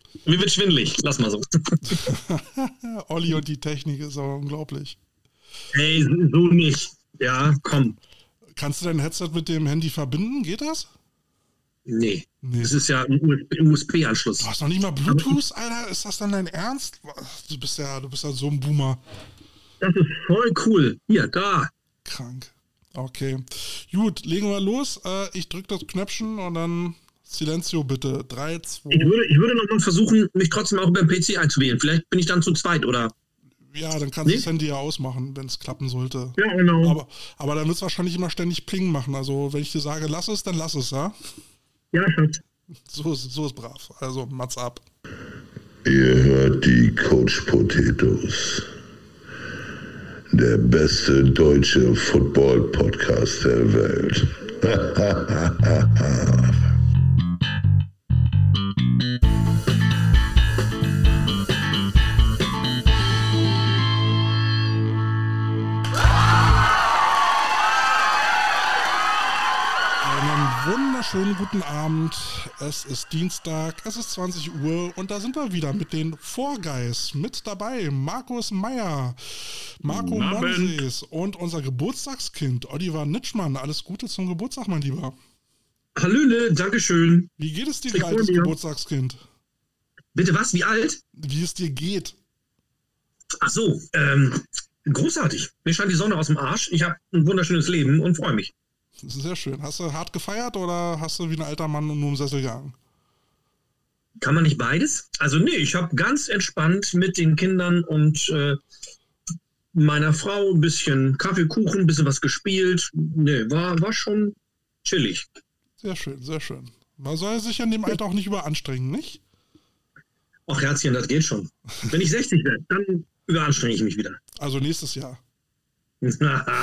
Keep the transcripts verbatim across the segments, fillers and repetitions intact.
Mir wird schwindelig, lass mal so. Olli und die Technik ist aber unglaublich. Ey, so nicht. Ja, komm. Kannst du dein Headset mit dem Handy verbinden? Geht das? Nee. Nee. Das ist ja ein U S B-Anschluss. Du hast noch nicht mal Bluetooth, Alter? Ist das dann dein Ernst? Du bist ja, du bist ja so ein Boomer. Das ist voll cool. Hier, da. Krank. Okay. Gut, legen wir los. Äh, ich drücke das Knöpfchen und dann Silencio bitte. drei, zwei. Ich würde, ich würde noch mal versuchen, mich trotzdem auch über den P C einzuwählen. Vielleicht bin ich dann zu zweit, oder? Ja, dann kannst Nee? du das Handy ja ausmachen, wenn es klappen sollte. Ja, genau. Aber, aber dann wird es wahrscheinlich immer ständig Pling machen. Also, wenn ich dir sage, lass es, dann lass es, ja? Ja, Schatz. So ist, so ist brav. Also, Mats ab. Ihr hört die Coach Potatoes. Der beste deutsche Football-Podcast der Welt. Wunderschönen guten Abend. Es ist Dienstag, es ist zwanzig Uhr und da sind wir wieder mit den Four Guys. Mit dabei Markus Meyer, Marco Monsees und unser Geburtstagskind Oliver Nitschmann. Alles Gute zum Geburtstag, mein Lieber. Hallöle, dankeschön. Wie geht es dir, Ich altes freue mich. Geburtstagskind? Bitte was, wie alt? Wie es dir geht? Ach so, ähm, großartig. Mir scheint die Sonne aus dem Arsch. Ich habe ein wunderschönes Leben und freue mich. Sehr schön. Hast du hart gefeiert oder hast du wie ein alter Mann nur im Sessel gegangen? Kann man nicht beides? Also nee, ich habe ganz entspannt mit den Kindern und äh, meiner Frau ein bisschen Kaffee, Kuchen, ein bisschen was gespielt. Nee, war, war schon chillig. Sehr schön, sehr schön. Man soll sich in dem Alter auch nicht überanstrengen, nicht? Ach Herzchen, das geht schon. Wenn ich sechzig werde, dann überanstrenge ich mich wieder. Also nächstes Jahr. Wir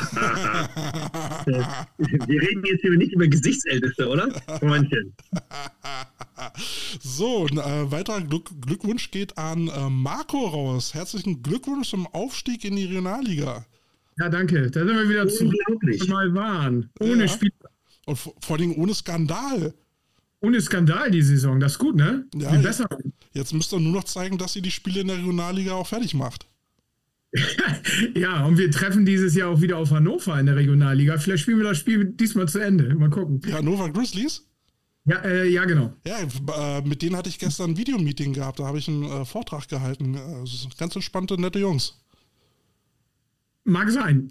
reden jetzt hier nicht über Gesichtsälteste, oder? Freundchen. So, ein äh, weiterer Glück, Glückwunsch geht an äh, Marco raus. Herzlichen Glückwunsch zum Aufstieg in die Regionalliga. Ja, danke. Da sind wir wieder zu, Unglaublich. wo wir mal waren. Ohne Ja. Spiel, Und vor, vor allem ohne Skandal. ohne Skandal die Saison. Das ist gut, ne? Ja, Viel ja. besser. Jetzt müsst ihr nur noch zeigen, dass ihr die Spiele in der Regionalliga auch fertig macht. Ja, und wir treffen dieses Jahr auch wieder auf Hannover in der Regionalliga. Vielleicht spielen wir das Spiel diesmal zu Ende. Mal gucken. Die Hannover Grizzlies? Ja, äh, ja genau. Ja, äh, mit denen hatte ich gestern ein Videomeeting gehabt. Da habe ich einen äh, Vortrag gehalten. Äh, das sind ganz entspannte, nette Jungs. Mag sein.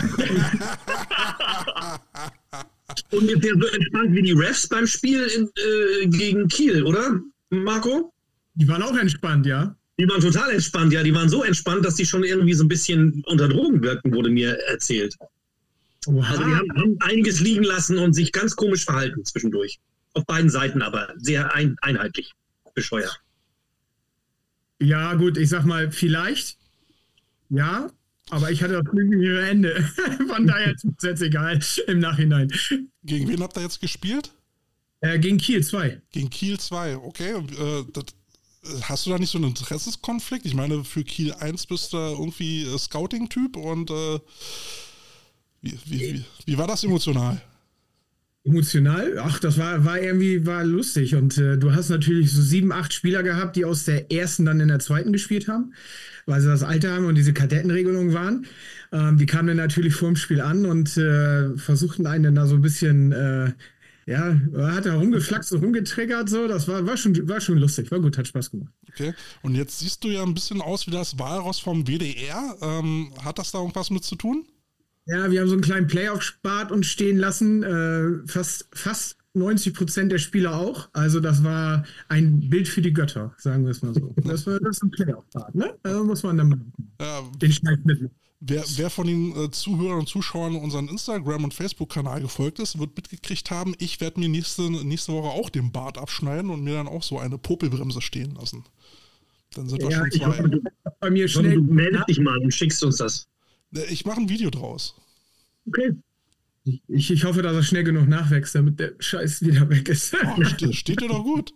Ungefähr so entspannt wie die Refs beim Spiel in, äh, gegen Kiel, oder, Marco? Die waren auch entspannt, ja. Die waren total entspannt, ja. Die waren so entspannt, dass die schon irgendwie so ein bisschen unter Drogen wirkten, wurde mir erzählt. Oha. Also die haben, haben einiges liegen lassen und sich ganz komisch verhalten zwischendurch. Auf beiden Seiten aber sehr ein, einheitlich. Bescheuert. Ja, gut, ich sag mal, vielleicht. Ja, aber ich hatte das glücklichere Ende. Von daher ist es jetzt egal im Nachhinein. Gegen wen habt ihr jetzt gespielt? Äh, gegen Kiel zwei. Gegen Kiel zwei, okay. Äh, das, hast du da nicht so einen Interessenskonflikt? Ich meine, für Kiel eins bist du irgendwie äh, Scouting-Typ und äh, wie, wie, wie, wie war das emotional? Emotional? Ach, das war, war irgendwie war lustig. Und äh, du hast natürlich so sieben, acht Spieler gehabt, die aus der ersten dann in der zweiten gespielt haben, weil sie das Alter haben und diese Kadettenregelungen waren. Ähm, die kamen dann natürlich vor dem Spiel an und äh, versuchten einen dann da so ein bisschen, äh, ja, hat er rumgeflaxt und rumgetriggert. So. Das war, war, schon, war schon lustig, war gut, hat Spaß gemacht. Okay, und jetzt siehst du ja ein bisschen aus wie das Walross vom W D R. Ähm, hat das da irgendwas mit zu tun? Ja, wir haben so einen kleinen Playoff-Spart uns stehen lassen. Äh, fast, fast neunzig Prozent der Spieler auch. Also das war ein Bild für die Götter, sagen wir es mal so. Das war das ist ein Playoff-Part, ne? Also muss man dann machen. Ja, Den Schneid mitnehmen. wer, wer von den äh, Zuhörern und Zuschauern unseren Instagram- und Facebook-Kanal gefolgt ist, wird mitgekriegt haben, ich werde mir nächste, nächste Woche auch den Bart abschneiden und mir dann auch so eine Popelbremse stehen lassen. Dann sind wir Ja, schon ich zwei. hoffe, du bei mir Komm, schnell. du meldest dich mal und schickst uns das. Ich mache ein Video draus. Okay. Ich, ich hoffe, dass er schnell genug nachwächst, damit der Scheiß wieder weg ist. Oh, steht, steht dir doch gut.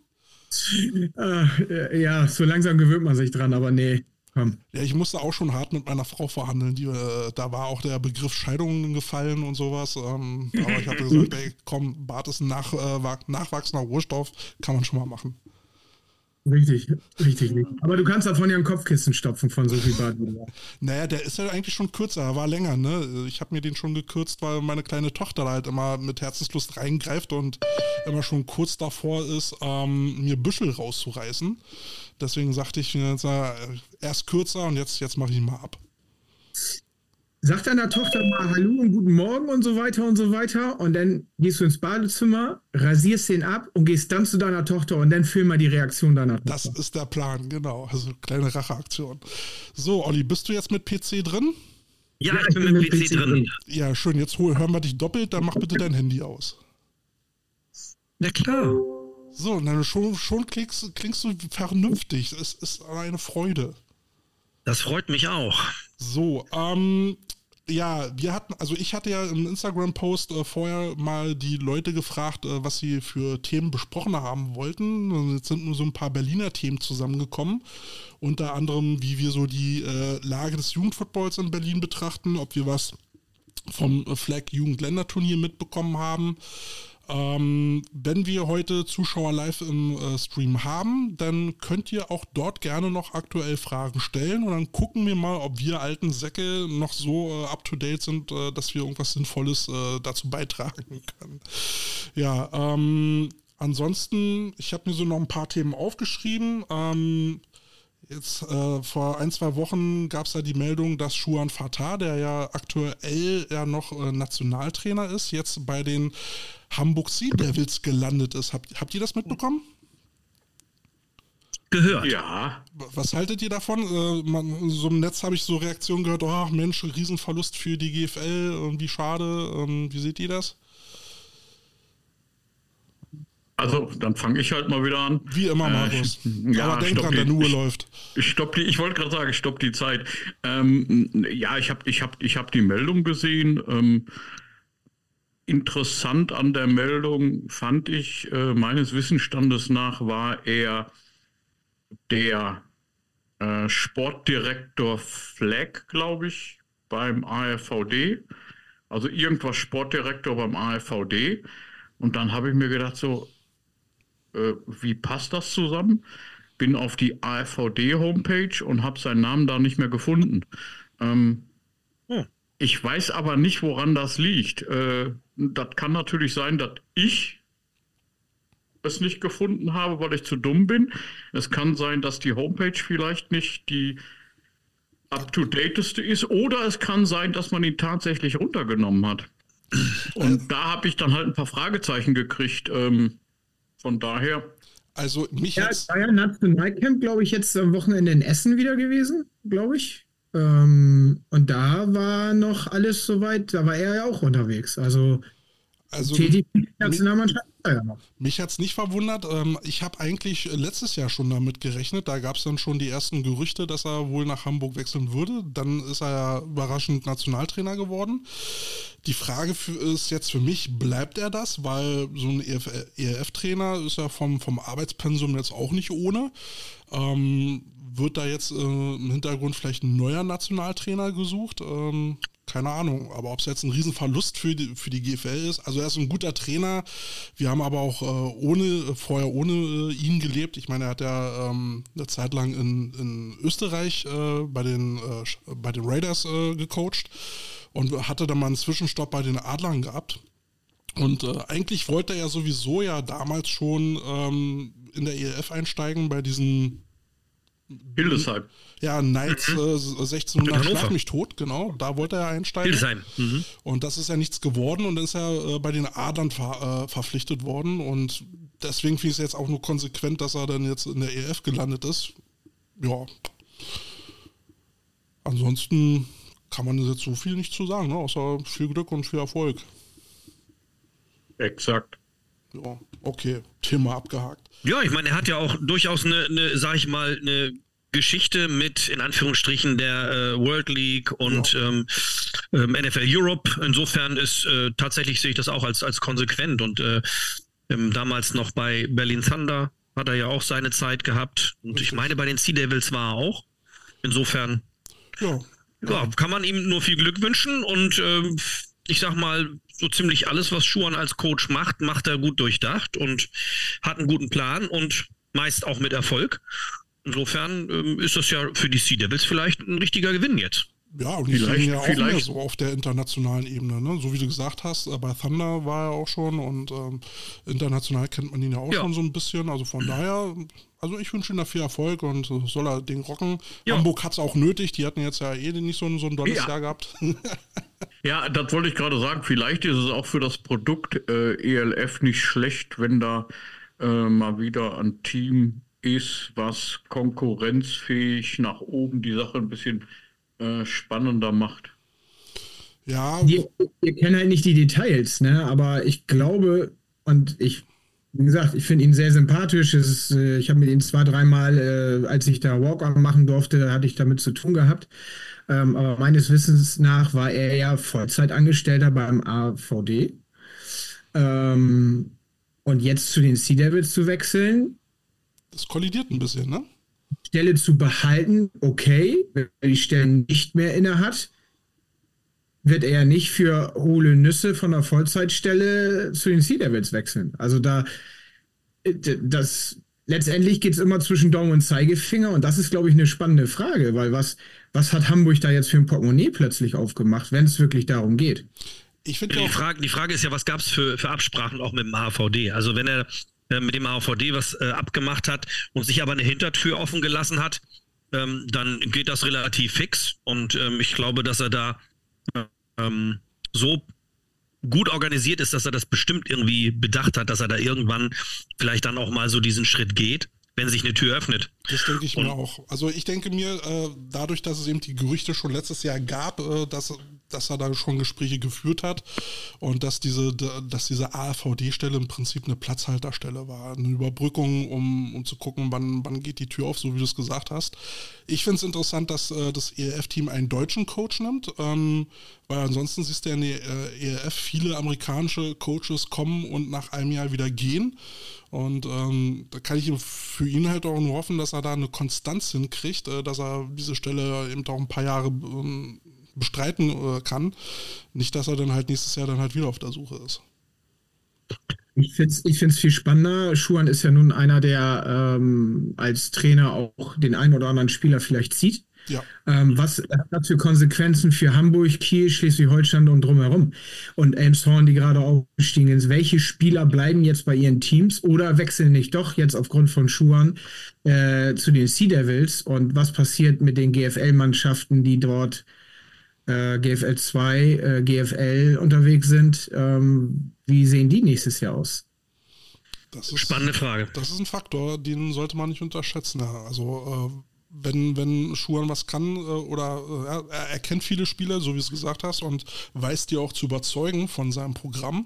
äh, ja, so langsam gewöhnt man sich dran, aber nee, komm. Ja, ich musste auch schon hart mit meiner Frau verhandeln. Die, äh, da war auch der Begriff Scheidung gefallen und sowas. Ähm, aber ich habe gesagt, ey, komm, Bart ist ein nach, äh, nachwachsender Rohstoff, kann man schon mal machen. Richtig, richtig, richtig. Aber du kannst davon ja ein Kopfkissen stopfen von so viel Bart. Naja, der ist ja eigentlich schon kürzer, er war länger, ne? Ich habe mir den schon gekürzt, weil meine kleine Tochter da halt immer mit Herzenslust reingreift und immer schon kurz davor ist, ähm, mir Büschel rauszureißen. Deswegen sagte ich mir jetzt, äh, erst kürzer und jetzt, jetzt mache ich ihn mal ab. Sag deiner Tochter mal Hallo und guten Morgen und so weiter und so weiter und dann gehst du ins Badezimmer, rasierst den ab und gehst dann zu deiner Tochter und dann film mal die Reaktion deiner Tochter. Das ist der Plan, genau. Also kleine Racheaktion. So, Olli, bist du jetzt mit P C drin? Ja, ich bin mit P C drin. Ja, schön. Jetzt hol, hören wir dich doppelt, dann mach bitte dein Handy aus. Na klar. So, dann schon, schon klingst, klingst du vernünftig. Es ist eine Freude. Das freut mich auch. So, ähm, ja, wir hatten, also ich hatte ja im Instagram-Post äh, vorher mal die Leute gefragt, äh, was sie für Themen besprochen haben wollten. Jetzt sind nur so ein paar Berliner Themen zusammengekommen. Unter anderem, wie wir so die äh, Lage des Jugendfootballs in Berlin betrachten, ob wir was vom äh, Flag Jugendländerturnier mitbekommen haben. Ähm, wenn wir heute Zuschauer live im äh, Stream haben, dann könnt ihr auch dort gerne noch aktuell Fragen stellen und dann gucken wir mal, ob wir alten Säcke noch so äh, up-to-date sind, äh, dass wir irgendwas Sinnvolles äh, dazu beitragen können. Ja, ähm, ansonsten, ich habe mir so noch ein paar Themen aufgeschrieben. Ähm, Jetzt äh, vor ein, zwei Wochen gab es ja die Meldung, dass Shuan Fatah, der ja aktuell ja noch äh, Nationaltrainer ist, jetzt bei den Hamburg Sea Devils gelandet ist. Habt, habt ihr das mitbekommen? Gehört. Ja. Was haltet ihr davon? Äh, man, so im Netz habe ich so Reaktionen gehört, oh Mensch, Riesenverlust für die G F L, äh, wie schade. Ähm, wie seht ihr das? Also, dann fange ich halt mal wieder an. Wie immer, Markus. Äh, ja, aber denk dran, die, der Uhr ich, läuft. Ich stopp die, ich wollte gerade sagen, ich stopp die Zeit. Ähm, ja, ich habe ich hab, ich hab die Meldung gesehen. Ähm, interessant an der Meldung fand ich, äh, meines Wissensstandes nach, war er der äh, Sportdirektor Flag, glaube ich, beim A F V D. Also irgendwas Sportdirektor beim A F V D. Und dann habe ich mir gedacht, so, äh, wie passt das zusammen? Bin auf die A F V D-Homepage und habe seinen Namen da nicht mehr gefunden. Ähm, hm. Ich weiß aber nicht, woran das liegt. Äh, das kann natürlich sein, dass ich es nicht gefunden habe, weil ich zu dumm bin. Es kann sein, dass die Homepage vielleicht nicht die up-to-dateste ist. Oder es kann sein, dass man ihn tatsächlich runtergenommen hat. Und da habe ich dann halt ein paar Fragezeichen gekriegt. Ähm, von daher. Also mich ja, jetzt. Es war ja Nationalcamp, glaube ich, jetzt am Wochenende in Essen wieder gewesen, glaube ich. Ähm, und da war noch alles soweit, da war er ja auch unterwegs. Also, also die Nationalmannschaft war ja noch. Mich hat es nicht verwundert. Ähm, ich habe eigentlich letztes Jahr schon damit gerechnet. Da gab es dann schon die ersten Gerüchte, dass er wohl nach Hamburg wechseln würde. Dann ist er ja überraschend Nationaltrainer geworden. Die Frage für, ist jetzt für mich, bleibt er das? Weil so ein E R F-Trainer ist ja vom, vom Arbeitspensum jetzt auch nicht ohne. Ähm, wird da jetzt äh, im Hintergrund vielleicht ein neuer Nationaltrainer gesucht? Ähm, keine Ahnung, aber ob es jetzt ein Riesenverlust für die, für die G F L ist, also er ist ein guter Trainer, wir haben aber auch äh, ohne, vorher ohne äh, ihn gelebt. Ich meine, er hat ja ähm, eine Zeit lang in, in Österreich äh, bei, den, äh, bei den Raiders äh, gecoacht und hatte dann mal einen Zwischenstopp bei den Adlern gehabt. Und äh, eigentlich wollte er sowieso ja damals schon ähm, in der E L F einsteigen bei diesen Hildesheim. Ja, Knights mhm. äh, sechzehnhundert schlag mich tot, genau. Da wollte er einsteigen. Hildesheim. Mhm. Und das ist ja nichts geworden und dann ist er äh, bei den Adlern ver, äh, verpflichtet worden. Und deswegen finde ich es jetzt auch nur konsequent, dass er dann jetzt in der E L F gelandet ist. Ja. Ansonsten kann man jetzt so viel nicht zu sagen, ne? Außer viel Glück und viel Erfolg. Exakt. Ja, okay. Thema abgehakt. Ja, ich meine, er hat ja auch durchaus eine, eine sag ich mal, eine Geschichte mit, in Anführungsstrichen, der äh, World League und ja. ähm, ähm, N F L Europe. Insofern ist äh, tatsächlich, sehe ich das auch als, als konsequent. Und äh, ähm, damals noch bei Berlin Thunder hat er ja auch seine Zeit gehabt. Und ich meine, bei den Sea Devils war er auch. Insofern ja. Ja, kann man ihm nur viel Glück wünschen. Und ähm, ich sag mal, so ziemlich alles, was Schuhan als Coach macht, macht er gut durchdacht und hat einen guten Plan. Und meist auch mit Erfolg. Insofern ähm, ist das ja für die Sea Devils vielleicht ein richtiger Gewinn jetzt. Ja, und die Vielleicht- sind ja auch vielleicht- mehr so auf der internationalen Ebene, ne? So wie du gesagt hast, äh, bei Thunder war er auch schon und ähm, international kennt man ihn ja auch Ja. schon so ein bisschen. Also von daher, also ich wünsche ihm da viel Erfolg und äh, soll er den rocken. Ja. Hamburg hat es auch nötig, die hatten jetzt ja eh nicht so ein, so ein dolles Ja. Jahr gehabt. Ja, das wollte ich gerade sagen. Vielleicht ist es auch für das Produkt äh, E L F nicht schlecht, wenn da äh, mal wieder ein Team ist, was konkurrenzfähig nach oben die Sache ein bisschen äh, spannender macht. Ja, Wir, wir kennen halt nicht die Details, ne? Aber ich glaube, und ich, wie gesagt, ich finde ihn sehr sympathisch. Es ist, äh, ich habe mit ihm zwei, dreimal, äh, als ich da Walk-On machen durfte, hatte ich damit zu tun gehabt. Ähm, aber meines Wissens nach war er ja Vollzeitangestellter beim A V D. Ähm, und jetzt zu den Sea Devils zu wechseln, das kollidiert ein bisschen, ne? Stelle zu behalten, okay, wenn er die Stelle nicht mehr inne hat, wird er nicht für hohle Nüsse von der Vollzeitstelle zu den Sea Devils wechseln. Also da, das, letztendlich geht es immer zwischen Daumen und Zeigefinger und das ist, glaube ich, eine spannende Frage, weil was, was hat Hamburg da jetzt für ein Portemonnaie plötzlich aufgemacht, wenn es wirklich darum geht? Ich finde ja Die auch, Frage, die Frage ist ja, was gab es für, für Absprachen auch mit dem A V D? Also wenn er äh, mit dem A V D was äh, abgemacht hat und sich aber eine Hintertür offen gelassen hat, ähm, dann geht das relativ fix und ähm, ich glaube, dass er da ähm, so gut organisiert ist, dass er das bestimmt irgendwie bedacht hat, dass er da irgendwann vielleicht dann auch mal so diesen Schritt geht, wenn sich eine Tür öffnet. das denke ich Und- mir auch. Also ich denke mir, äh, dadurch, dass es eben die Gerüchte schon letztes Jahr gab, äh, dass, dass er da schon Gespräche geführt hat und dass diese, dass diese A V D-Stelle im Prinzip eine Platzhalterstelle war, eine Überbrückung, um, um zu gucken, wann, wann geht die Tür auf, so wie du es gesagt hast. Ich finde es interessant, dass äh, das E L F-Team einen deutschen Coach nimmt, ähm, weil ansonsten siehst du ja in der äh, E L F viele amerikanische Coaches kommen und nach einem Jahr wieder gehen. Und ähm, da kann ich ihm für ihn halt auch nur hoffen, dass er da eine Konstanz hinkriegt, äh, dass er diese Stelle eben auch ein paar Jahre ähm, bestreiten äh, kann. Nicht, dass er dann halt nächstes Jahr dann halt wieder auf der Suche ist. Ich finde es ich find's viel spannender. Schuhan ist ja nun einer, der ähm, als Trainer auch den einen oder anderen Spieler vielleicht zieht. Ja, Ähm, was hat das für Konsequenzen für Hamburg, Kiel, Schleswig-Holstein und drumherum? Und Elmshorn, die gerade aufgestiegen sind. Welche Spieler bleiben jetzt bei ihren Teams oder wechseln nicht doch jetzt aufgrund von Schuhan äh, zu den Sea Devils? Und was passiert mit den G F L-Mannschaften, die dort äh, G F L zwei, äh, G F L unterwegs sind? Ähm, wie sehen die nächstes Jahr aus? das ist, Spannende Frage. das ist ein Faktor, den sollte man nicht unterschätzen. Ja. Also äh, wenn, wenn Schuhan was kann äh, oder äh, er, er kennt viele Spieler, so wie du es gesagt hast, und weiß die auch zu überzeugen von seinem Programm,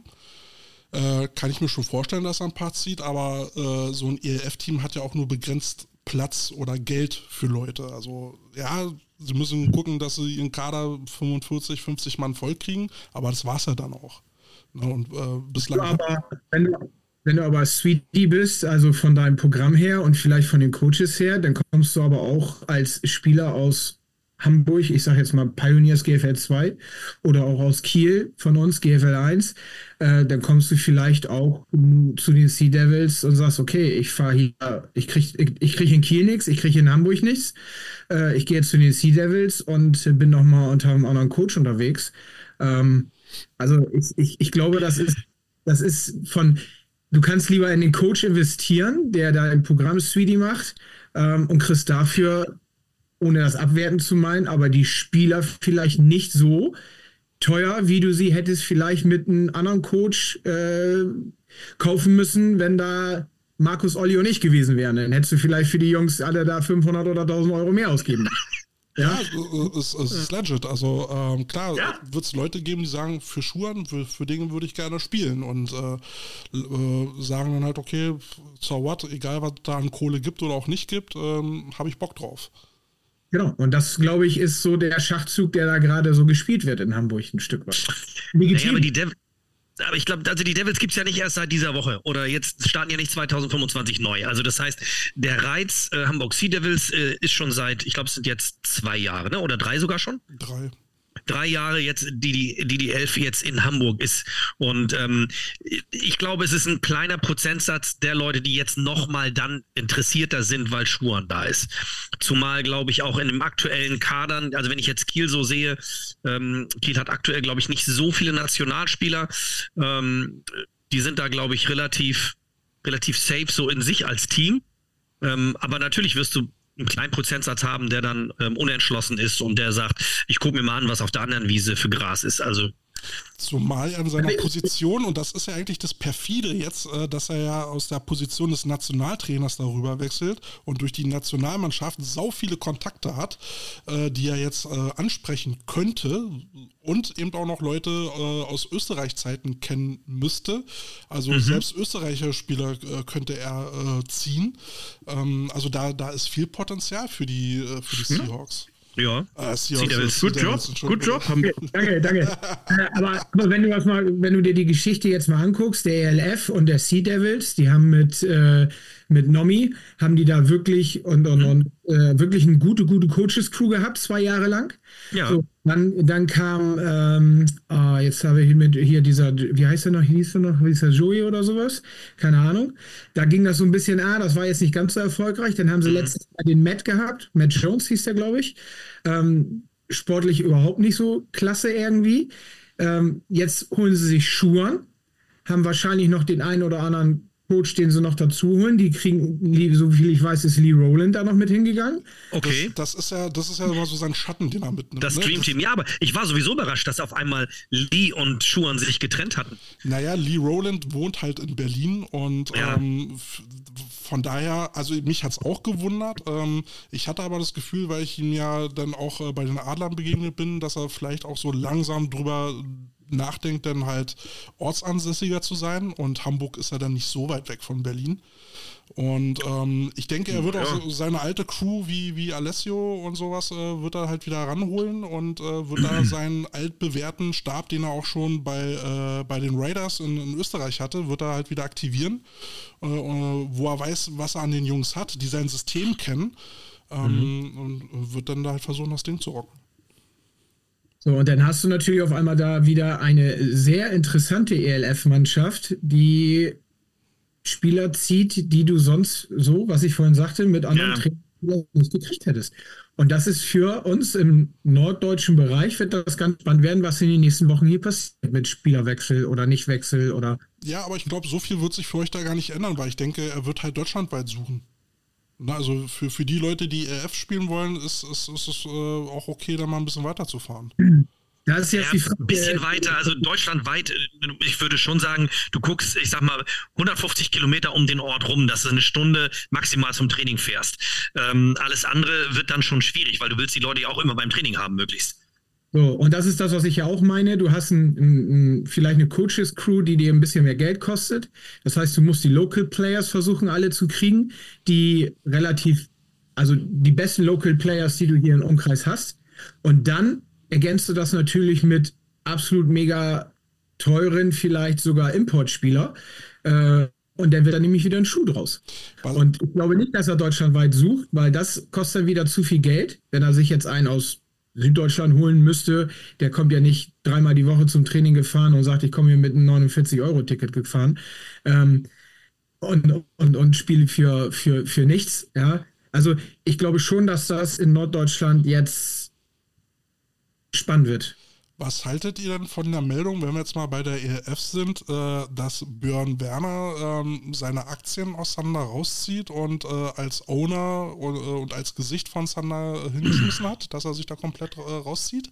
äh, kann ich mir schon vorstellen, dass er ein paar zieht, aber äh, so ein E L F-Team hat ja auch nur begrenzt Platz oder Geld für Leute. Also ja, sie müssen gucken, dass sie ihren Kader fünfundvierzig, fünfzig Mann voll kriegen, aber das war's ja dann auch. Ne, und äh, bislang Aber wenn du, wenn du aber Sweetie bist, also von deinem Programm her und vielleicht von den Coaches her, dann kommst du aber auch als Spieler aus Hamburg, ich sage jetzt mal Pioneers G F L zwei oder auch aus Kiel von uns, G F L eins, äh, dann kommst du vielleicht auch um, zu den Sea Devils und sagst, okay, ich fahre hier, ich kriege ich, ich krieg in Kiel nichts, ich kriege in Hamburg nichts, äh, ich gehe jetzt zu den Sea Devils und bin nochmal unter einem anderen Coach unterwegs. Ähm, also ich, ich, ich glaube, das ist, das ist von, du kannst lieber in den Coach investieren, der da ein Programm Sweetie macht ähm, und kriegst dafür, ohne das abwerten zu meinen, aber die Spieler vielleicht nicht so teuer, wie du sie hättest vielleicht mit einem anderen Coach äh, kaufen müssen, wenn da Markus Olli und ich gewesen wären. Dann hättest du vielleicht für die Jungs alle da fünfhundert oder tausend Euro mehr ausgeben. Ja, Ja, es, es ist legit. Also ähm, klar, Ja. wird es Leute geben, die sagen, für Schuhen, für, für Dinge würde ich gerne spielen und äh, äh, sagen dann halt, okay, so what, egal was da an Kohle gibt oder auch nicht gibt, ähm, habe ich Bock drauf. genau. Und das, glaube ich, ist so der Schachzug, der da gerade so gespielt wird in Hamburg ein Stück weit. Naja, Legitim. aber die Dev aber ich glaube, also die Devils gibt es ja nicht erst seit dieser Woche oder jetzt starten ja nicht zwanzig fünfundzwanzig neu. Also das heißt, der Reiz äh, Hamburg Sea Devils äh, ist schon seit, ich glaube, es sind jetzt zwei Jahre, ne? Oder drei sogar schon? Drei. drei Jahre jetzt, die die, die die Elf jetzt in Hamburg ist. Und ähm, ich glaube, es ist ein kleiner Prozentsatz der Leute, die jetzt nochmal dann interessierter sind, weil Schuhan da ist. Zumal, glaube ich, auch in dem aktuellen Kadern, also wenn ich jetzt Kiel so sehe, ähm, Kiel hat aktuell, glaube ich, nicht so viele Nationalspieler. Ähm, die sind da, glaube ich, relativ, relativ safe so in sich als Team. Ähm, aber natürlich wirst du einen kleinen Prozentsatz haben, der dann ähm, unentschlossen ist und der sagt, ich gucke mir mal an, was auf der anderen Wiese für Gras ist. Also Zumal er in seiner Position, und das ist ja eigentlich das Perfide jetzt, äh, dass er ja aus der Position des Nationaltrainers darüber wechselt und durch die Nationalmannschaft sau viele Kontakte hat, äh, die er jetzt äh, ansprechen könnte und eben auch noch Leute äh, aus Österreich-Zeiten kennen müsste. Also mhm. selbst Österreicher Spieler äh, könnte er äh, ziehen. Ähm, also da, da ist viel Potenzial für die, äh, für die Seahawks. Ja, ah, Seahawks. Good Job, good Job. Danke, danke. aber, aber wenn du das mal, wenn du dir die Geschichte jetzt mal anguckst, der E L F und der Sea Devils, die haben mit, äh, mit Nomi, haben die da wirklich und, und, und äh, wirklich eine gute, gute Coaches-Crew gehabt, zwei Jahre lang. Ja. So, dann, dann kam, ähm, ah, jetzt habe ich mit hier dieser, wie heißt er noch, hieß er noch, hieß er Joey oder sowas? Keine Ahnung. Da ging das so ein bisschen, ah, das war jetzt nicht ganz so erfolgreich. Dann haben sie mhm. letztes Mal den Matt gehabt. Matt Jones hieß der, glaube ich. Ähm, sportlich überhaupt nicht so klasse irgendwie. Ähm, jetzt holen sie sich Schuhan, haben wahrscheinlich noch den einen oder anderen Coach, den sie noch dazu holen. Die kriegen, so viel ich weiß, ist Lee Rowland da noch mit hingegangen. Okay. Das, das ist ja, das ist ja immer so sein Schatten, den er mitnimmt. Das ne? Dream Team, ja, aber ich war sowieso überrascht, dass auf einmal Lee und Schuhan sich getrennt hatten. Naja, Lee Rowland wohnt halt in Berlin und ja. ähm, f- von daher, also mich hat's auch gewundert. Ähm, ich hatte aber das Gefühl, weil ich ihm ja dann auch äh, bei den Adlern begegnet bin, dass er vielleicht auch so langsam drüber nachdenkt, dann halt ortsansässiger zu sein, und Hamburg ist ja dann nicht so weit weg von Berlin. Und ähm, ich denke, er wird ja. auch so seine alte Crew wie, wie Alessio und sowas, äh, wird er halt wieder ranholen und äh, wird da seinen altbewährten Stab, den er auch schon bei, äh, bei den Raiders in, in Österreich hatte, wird er halt wieder aktivieren, äh, wo er weiß, was er an den Jungs hat, die sein System kennen, ähm, mhm. und wird dann da halt versuchen, das Ding zu rocken. So, und dann hast du natürlich auf einmal da wieder eine sehr interessante E L F-Mannschaft, die Spieler zieht, die du sonst so, was ich vorhin sagte, mit anderen ja. Trainern nicht gekriegt hättest. Und das ist für uns im norddeutschen Bereich, wird das ganz spannend werden, was in den nächsten Wochen hier passiert mit Spielerwechsel oder Nichtwechsel oder. Ja, aber ich glaube, so viel wird sich für euch da gar nicht ändern, weil ich denke, er wird halt deutschlandweit suchen. Na, also für, für die Leute, die E L F spielen wollen, ist, ist, ist es äh, auch okay, da mal ein bisschen weiterzufahren. Das ist jetzt ja, die Frage. Ein bisschen weiter, also deutschlandweit, ich würde schon sagen, du guckst, ich sag mal, hundertfünfzig Kilometer um den Ort rum, dass du eine Stunde maximal zum Training fährst. Ähm, alles andere wird dann schon schwierig, weil du willst die Leute ja auch immer beim Training haben, möglichst. So, und das ist das, was ich ja auch meine. Du hast ein, ein, ein, vielleicht eine Coaches-Crew, die dir ein bisschen mehr Geld kostet. Das heißt, du musst die Local Players versuchen, alle zu kriegen, die relativ, also die besten Local Players, die du hier im Umkreis hast. Und dann ergänzt du das natürlich mit absolut mega teuren, vielleicht sogar Importspieler. Äh, und dann wird da nämlich wieder ein Schuh draus. Was? Und ich glaube nicht, dass er deutschlandweit sucht, weil das kostet dann wieder zu viel Geld, wenn er sich jetzt einen aus Süddeutschland holen müsste. Der kommt ja nicht dreimal die Woche zum Training gefahren und sagt, ich komme hier mit einem neunundvierzig Euro Ticket gefahren ähm, und, und, und spiele für, für, für nichts. Ja? Also ich glaube schon, dass das in Norddeutschland jetzt spannend wird. Was haltet ihr denn von der Meldung, wenn wir jetzt mal bei der E L F sind, äh, dass Björn Werner ähm, seine Aktien aus Thunder rauszieht und äh, als Owner und, äh, und als Gesicht von Thunder hingeschmissen hat, dass er sich da komplett äh, rauszieht?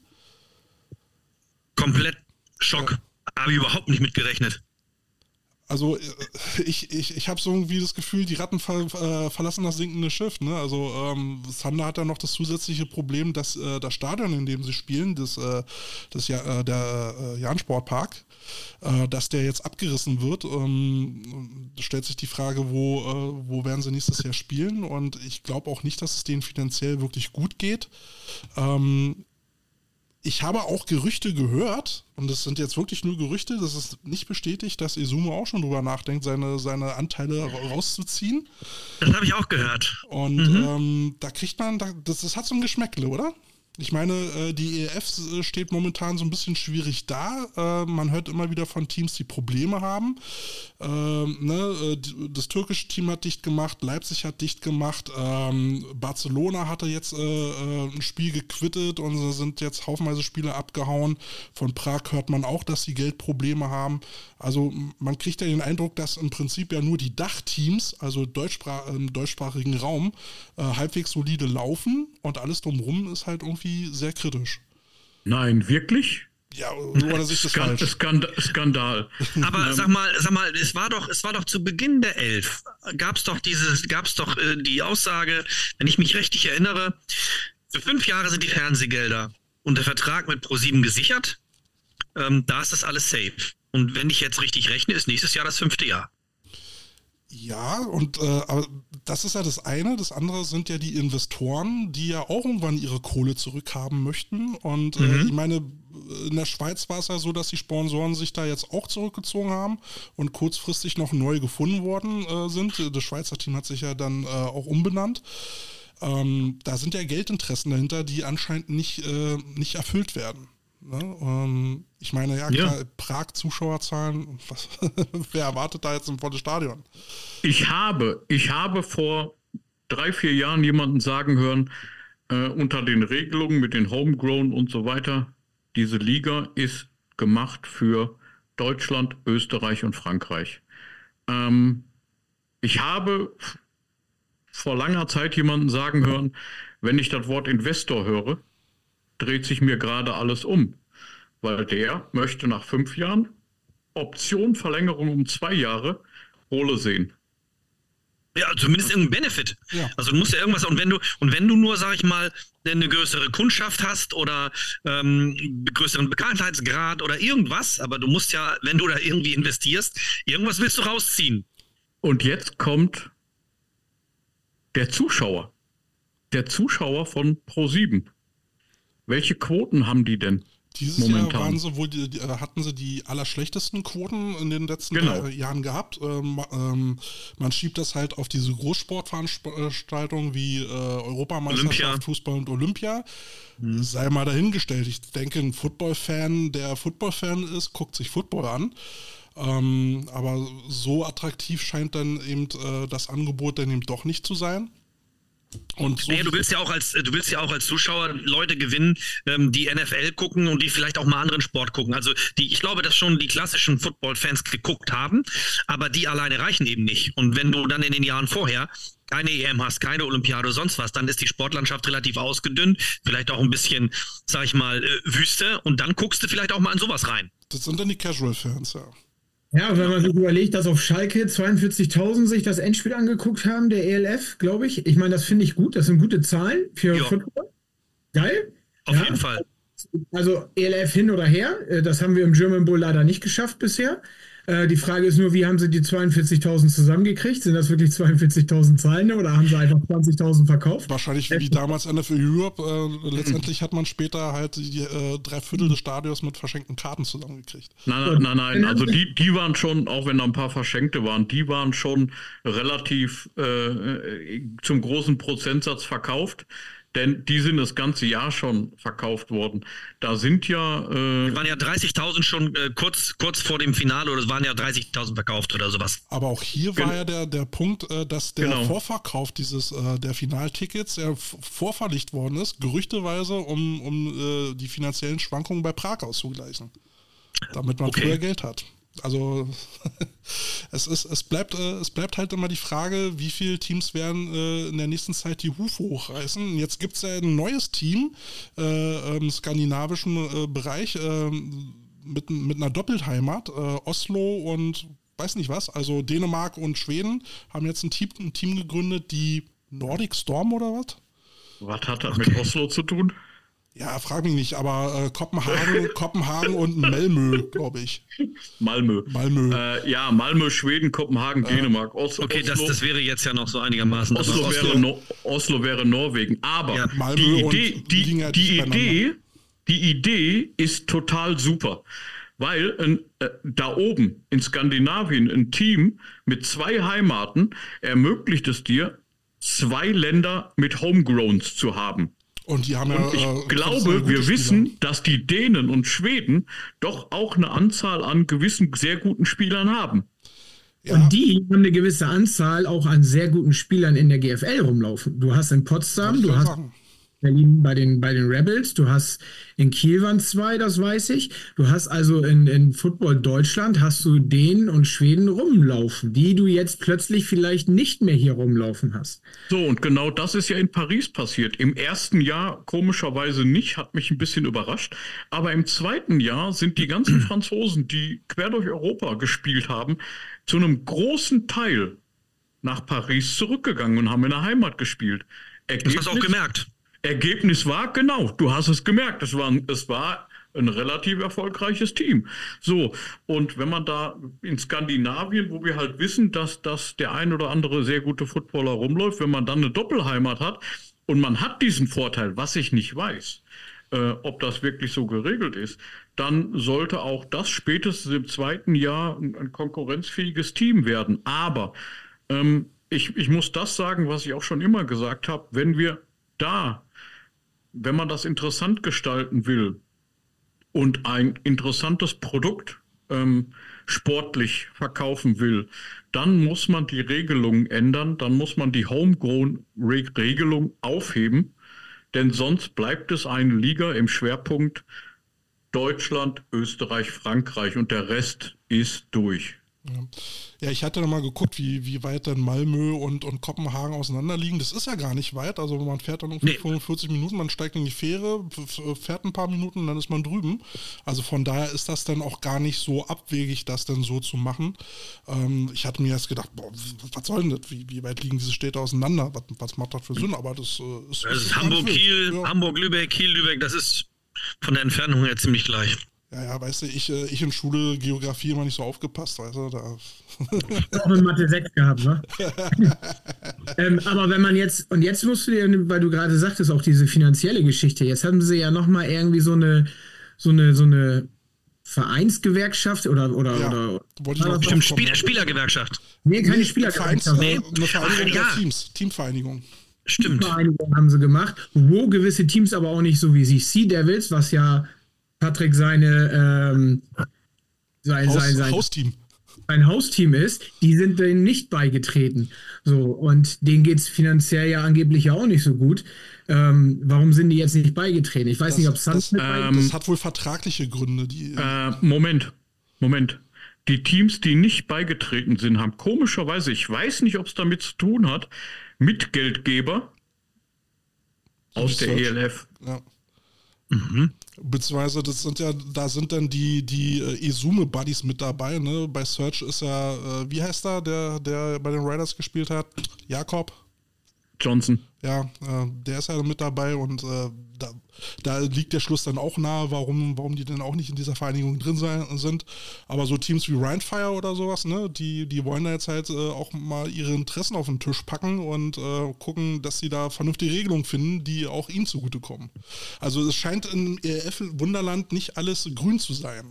Komplett Schock. Ja. Habe ich überhaupt nicht mitgerechnet. Also ich, ich, ich habe so irgendwie das Gefühl, die Ratten ver, äh, verlassen das sinkende Schiff. Ne? Also ähm, Thunder hat ja noch das zusätzliche Problem, dass äh, das Stadion, in dem sie spielen, das, äh, das ja, äh, der äh, Jahn-Sportpark, äh, dass der jetzt abgerissen wird. Ähm, stellt sich die Frage, wo, äh, wo werden sie nächstes Jahr spielen? Und ich glaube auch nicht, dass es denen finanziell wirklich gut geht. Ähm, Ich habe auch Gerüchte gehört, und das sind jetzt wirklich nur Gerüchte, das ist nicht bestätigt, dass Izumo auch schon drüber nachdenkt, seine, seine Anteile rauszuziehen. Das habe ich auch gehört. Und mhm. ähm, da kriegt man, das, das hat so ein Geschmäckle, oder? Ich meine, die E F steht momentan so ein bisschen schwierig da. Man hört immer wieder von Teams, die Probleme haben. Das türkische Team hat dicht gemacht, Leipzig hat dicht gemacht, Barcelona hatte jetzt ein Spiel gequittet und sind jetzt haufenweise Spiele abgehauen. Von Prag hört man auch, dass sie Geldprobleme haben. Also man kriegt ja den Eindruck, dass im Prinzip ja nur die Dachteams, also Deutschsprach- im deutschsprachigen Raum, halbwegs solide laufen und alles drumherum ist halt irgendwie sehr kritisch. Nein, wirklich? Ja, oder sich das Skan- falsch? Skandal. Skandal. Aber ähm, sag mal, sag mal, es war doch, es war doch zu Beginn der Elf, gab es doch dieses, gab es doch äh, die Aussage, wenn ich mich richtig erinnere, für fünf Jahre sind die Fernsehgelder und der Vertrag mit ProSieben gesichert. Ähm, da ist das alles safe. Und wenn ich jetzt richtig rechne, ist nächstes Jahr das fünfte Jahr. Ja, und äh, aber das ist ja das eine. Das andere sind ja die Investoren, die ja auch irgendwann ihre Kohle zurückhaben möchten. Und äh, Mhm. ich meine, in der Schweiz war es ja so, dass die Sponsoren sich da jetzt auch zurückgezogen haben und kurzfristig noch neu gefunden worden äh, sind. Das Schweizer Team hat sich ja dann äh, auch umbenannt. Ähm, da sind ja Geldinteressen dahinter, die anscheinend nicht, äh, nicht erfüllt werden. Ne? Ähm, ich meine, ja klar, Ja. Prag Zuschauerzahlen, was, wer erwartet da jetzt ein volles Stadion? Ich habe, ich habe vor drei, vier Jahren jemanden sagen hören, äh, unter den Regelungen mit den Homegrown und so weiter, diese Liga ist gemacht für Deutschland, Österreich und Frankreich. Ähm, ich habe vor langer Zeit jemanden sagen hören, wenn ich das Wort Investor höre, dreht sich mir gerade alles um, weil der möchte nach fünf Jahren Option Verlängerung um zwei Jahre Kohle sehen. Ja, zumindest irgendein Benefit. Ja. Also du musst ja irgendwas, und wenn du, und wenn du nur, sag ich mal, eine größere Kundschaft hast oder ähm, größeren Bekanntheitsgrad oder irgendwas, aber du musst ja, wenn du da irgendwie investierst, irgendwas willst du rausziehen. Und jetzt kommt der Zuschauer. Der Zuschauer von ProSieben. Welche Quoten haben die denn? Dieses Momentan. Jahr waren sie wohl die, die, hatten sie die allerschlechtesten Quoten in den letzten Genau. drei Jahren gehabt. Ähm, ähm, man schiebt das halt auf diese Großsportveranstaltungen wie äh, Europameisterschaft, Olympia. Fußball und Olympia. Sei mal dahingestellt. Ich denke, ein Football-Fan, der Football-Fan ist, guckt sich Football an. Ähm, aber so attraktiv scheint dann eben äh, das Angebot dann eben doch nicht zu sein. Und so Ja, du willst ja auch als du willst ja auch als Zuschauer Leute gewinnen, ähm, die N F L gucken und die vielleicht auch mal anderen Sport gucken. Also die, ich glaube, dass schon die klassischen Football-Fans geguckt haben, aber die alleine reichen eben nicht. Und wenn du dann in den Jahren vorher keine E M hast, keine Olympiade oder sonst was, dann ist die Sportlandschaft relativ ausgedünnt, vielleicht auch ein bisschen, sag ich mal, äh, Wüste, und dann guckst du vielleicht auch mal in sowas rein. das sind dann die Casual-Fans, ja. Ja, wenn man sich überlegt, dass auf Schalke zweiundvierzigtausend sich das Endspiel angeguckt haben, der E L F, glaube ich. Ich meine, das finde ich gut. Das sind gute Zahlen für Ja. Football. Geil. Auf Ja. jeden Fall. Also E L F hin oder her, äh, das haben wir im German Bowl leider nicht geschafft bisher. Äh, Die Frage ist nur, wie haben sie die zweiundvierzigtausend zusammengekriegt? Sind das wirklich zweiundvierzigtausend Zahlende oder haben sie einfach zwanzigtausend verkauft? Wahrscheinlich wie damals N F L Europe. Äh, letztendlich hat man später halt die äh, drei Viertel des Stadions mit verschenkten Karten zusammengekriegt. Nein, nein, nein. Also die, die waren schon, auch wenn da ein paar Verschenkte waren, die waren schon relativ äh, zum großen Prozentsatz verkauft. Denn die sind das ganze Jahr schon verkauft worden. Da sind ja... Äh, waren ja dreißigtausend schon äh, kurz, kurz vor dem Finale, oder es waren ja dreißigtausend verkauft oder sowas. Aber auch hier war Gen- ja der, der Punkt, äh, dass der Genau. Vorverkauf dieses äh, der Finaltickets ja f- vorverlegt worden ist, gerüchteweise, um, um äh, die finanziellen Schwankungen bei Prag auszugleichen. Damit man Okay. früher Geld hat. Also es ist, es bleibt, äh, es bleibt halt immer die Frage, wie viele Teams werden äh, in der nächsten Zeit die Hufe hochreißen. Und jetzt gibt es ja ein neues Team äh, im skandinavischen äh, Bereich äh, mit, mit einer Doppeltheimat, äh, Oslo und weiß nicht was, also Dänemark und Schweden haben jetzt ein Team, ein Team gegründet, die Nordic Storm oder was? was hat das mit Oslo zu tun? Ja, frag mich nicht, aber äh, Kopenhagen, Kopenhagen und Malmö, glaube ich. Malmö. Malmö. Äh, ja, Malmö, Schweden, Kopenhagen, Dänemark. Os Okay, Oslo, das, das wäre jetzt ja noch so einigermaßen. Oslo, aber wäre no Oslo wäre Norwegen. Aber Ja. Malmö die und Idee, die, liegen halt die, nicht Idee, die Idee ist total super. Weil äh, da oben in Skandinavien ein Team mit zwei Heimaten ermöglicht es dir, zwei Länder mit Homegrowns zu haben. Und die haben und ja. ich äh, glaube, wir wissen, Spieler. dass die Dänen und Schweden doch auch eine Anzahl an gewissen sehr guten Spielern haben. Ja. Und die haben eine gewisse Anzahl auch an sehr guten Spielern in der G F L rumlaufen. Du hast in Potsdam, du hast sagen. Berlin bei den, bei den Rebels, du hast in Kiel waren zwei, das weiß ich. Du hast also in, in Football Deutschland hast du Dänen und Schweden rumlaufen, die du jetzt plötzlich vielleicht nicht mehr hier rumlaufen hast. So, und genau das ist ja in Paris passiert. Im ersten Jahr komischerweise nicht, hat mich ein bisschen überrascht. Aber im zweiten Jahr sind die ganzen Franzosen, die quer durch Europa gespielt haben, zu einem großen Teil nach Paris zurückgegangen und haben in der Heimat gespielt. Ergebnis, das hast du auch gemerkt. Ergebnis war, genau, du hast es gemerkt, es war, es war ein relativ erfolgreiches Team. So, und wenn man da in Skandinavien, wo wir halt wissen, dass, dass der ein oder andere sehr gute Footballer rumläuft, wenn man dann eine Doppelheimat hat und man hat diesen Vorteil, was ich nicht weiß, äh, ob das wirklich so geregelt ist, dann sollte auch das spätestens im zweiten Jahr ein, ein konkurrenzfähiges Team werden. Aber ähm, ich, ich muss das sagen, was ich auch schon immer gesagt habe, wenn wir da wenn man das interessant gestalten will und ein interessantes Produkt ähm, sportlich verkaufen will, dann muss man die Regelungen ändern, dann muss man die Homegrown-Regelung aufheben, denn sonst bleibt es eine Liga im Schwerpunkt Deutschland, Österreich, Frankreich und der Rest ist durch. Ja. ja, ich hatte noch mal geguckt, wie, wie weit dann Malmö und, und Kopenhagen auseinander liegen. Das ist ja gar nicht weit. Also man fährt dann ungefähr nee. fünfundvierzig Minuten, man steigt in die Fähre, fährt ein paar Minuten und dann ist man drüben. Also von daher ist das dann auch gar nicht so abwegig, das dann so zu machen. Ähm, ich hatte mir erst gedacht, boah, was soll denn das? Wie, wie weit liegen diese Städte auseinander? Was, was macht das für Sinn? Aber das äh, ist... Das ist Hamburg, Kiel, ja. Hamburg, Lübeck, Kiel, Lübeck, das ist von der Entfernung her ziemlich gleich. Ja, ja, weißt du, ich, ich in Schule Geografie immer nicht so aufgepasst, weißt du, da... auch in Mathe sechs gehabt, ne? ähm, aber wenn man jetzt, und jetzt musst du dir, weil du gerade sagtest, auch diese finanzielle Geschichte, jetzt haben sie ja nochmal irgendwie so eine, so eine, so eine Vereinsgewerkschaft oder, oder, ja, oder... Wollte ich noch Bestimmt Spieler, Spielergewerkschaft. Nee, keine nee, Spielergewerkschaft. Nee. Eine Vereinigung ja. Teams, Teamvereinigung. Stimmt. Teamvereinigung haben sie gemacht, wo gewisse Teams aber auch nicht so wie sich Sea Devils, was ja Patrick seine ähm, sein, Haus, sein, sein Hausteam. Ein Hausteam ist, die sind denen nicht beigetreten. So, und denen geht es finanziell ja angeblich ja auch nicht so gut. Ähm, warum sind die jetzt nicht beigetreten? Ich weiß das, nicht, ob Suns das, mit ähm, das hat wohl vertragliche Gründe. Die, äh, Moment, Moment. Die Teams, die nicht beigetreten sind, haben komischerweise, ich weiß nicht, ob es damit zu tun hat, Mitgeldgeber aus der E L F. Ja. Mhm. Beziehungsweise das sind ja, da sind dann die, die äh, Esume-Buddies mit dabei, ne? Bei Search ist ja, äh, wie heißt er, der, der bei den Riders gespielt hat? Jakob Johnson. Ja, äh, der ist ja mit dabei und äh, da, da liegt der Schluss dann auch nahe, warum, warum die denn auch nicht in dieser Vereinigung drin sein, sind. Aber so Teams wie Rheinfire oder sowas, ne, die, die wollen da jetzt halt äh, auch mal ihre Interessen auf den Tisch packen und äh, gucken, dass sie da vernünftige Regelungen finden, die auch ihnen zugutekommen. Also es scheint im E L F-Wunderland nicht alles grün zu sein.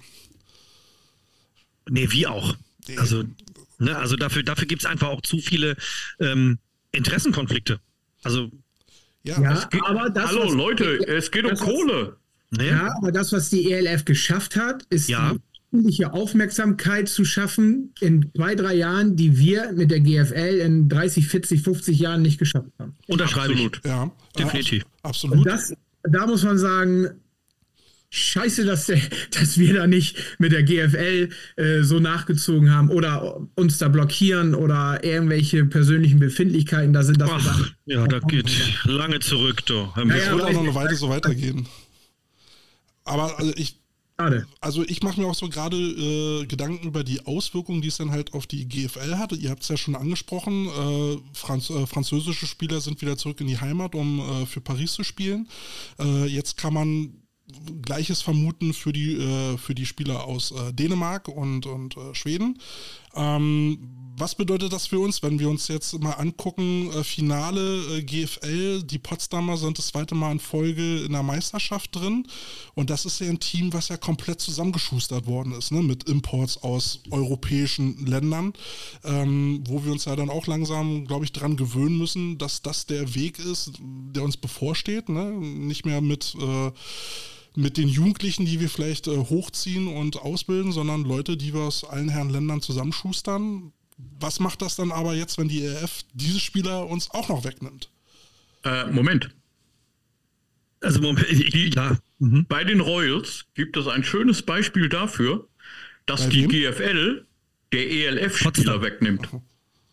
Nee, wie auch. Also, ne, also dafür, dafür gibt es einfach auch zu viele ähm, Interessenkonflikte. Also ja, ja geht, aber das, hallo was, Leute, es geht um Kohle. Ja, ja, aber das, was die E L F geschafft hat, ist ja. die öffentliche Aufmerksamkeit zu schaffen in zwei, drei Jahren, die wir mit der G F L in dreißig, vierzig, fünfzig Jahren nicht geschafft haben. Unterschreibe ich. Ja, definitiv. Äh, absolut. Und das, da muss man sagen, scheiße, dass, der, dass wir da nicht mit der G F L äh, so nachgezogen haben oder uns da blockieren oder irgendwelche persönlichen Befindlichkeiten da sind. Dass Ach, wir da ja, da geht lange zurück. Doch. Das ja, wird auch noch eine Weile so weitergehen. Aber also ich, also ich mache mir auch so gerade äh, Gedanken über die Auswirkungen, die es dann halt auf die G F L hatte. Ihr habt es ja schon angesprochen, äh, Franz, äh, französische Spieler sind wieder zurück in die Heimat, um äh, für Paris zu spielen. Äh, jetzt kann man Gleiches vermuten für die, äh, für die Spieler aus äh, Dänemark und, und äh, Schweden. Ähm, was bedeutet das für uns, wenn wir uns jetzt mal angucken, äh, Finale äh, G F L, die Potsdamer sind das zweite Mal in Folge in der Meisterschaft drin und das ist ja ein Team, was ja komplett zusammengeschustert worden ist, ne, mit Imports aus europäischen Ländern, ähm, wo wir uns ja dann auch langsam, glaube ich, dran gewöhnen müssen, dass das der Weg ist, der uns bevorsteht, ne, nicht mehr mit äh, mit den Jugendlichen, die wir vielleicht äh, hochziehen und ausbilden, sondern Leute, die wir aus allen Herren Ländern zusammenschustern. Was macht das dann aber jetzt, wenn die E R F diese Spieler uns auch noch wegnimmt? Äh, Moment. Also Moment, ich, ja. Mhm. Bei den Royals gibt es ein schönes Beispiel dafür, dass Bei die wem? G F L der E L F-Spieler wegnimmt. Aha.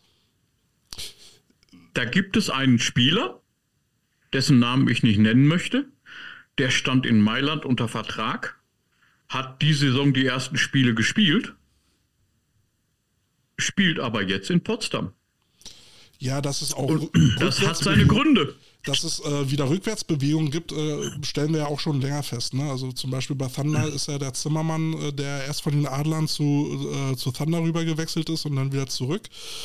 Da gibt es einen Spieler, dessen Namen ich nicht nennen möchte, der stand in Mailand unter Vertrag, hat die Saison die ersten Spiele gespielt, spielt aber jetzt in Potsdam. Ja, das ist auch. Und das hat seine Gründe. Dass es äh, wieder Rückwärtsbewegungen gibt, äh, stellen wir ja auch schon länger fest. Ne? Also zum Beispiel bei Thunder ist ja der Zimmermann, äh, der erst von den Adlern zu, äh, zu Thunder rüber gewechselt ist und dann wieder zurück.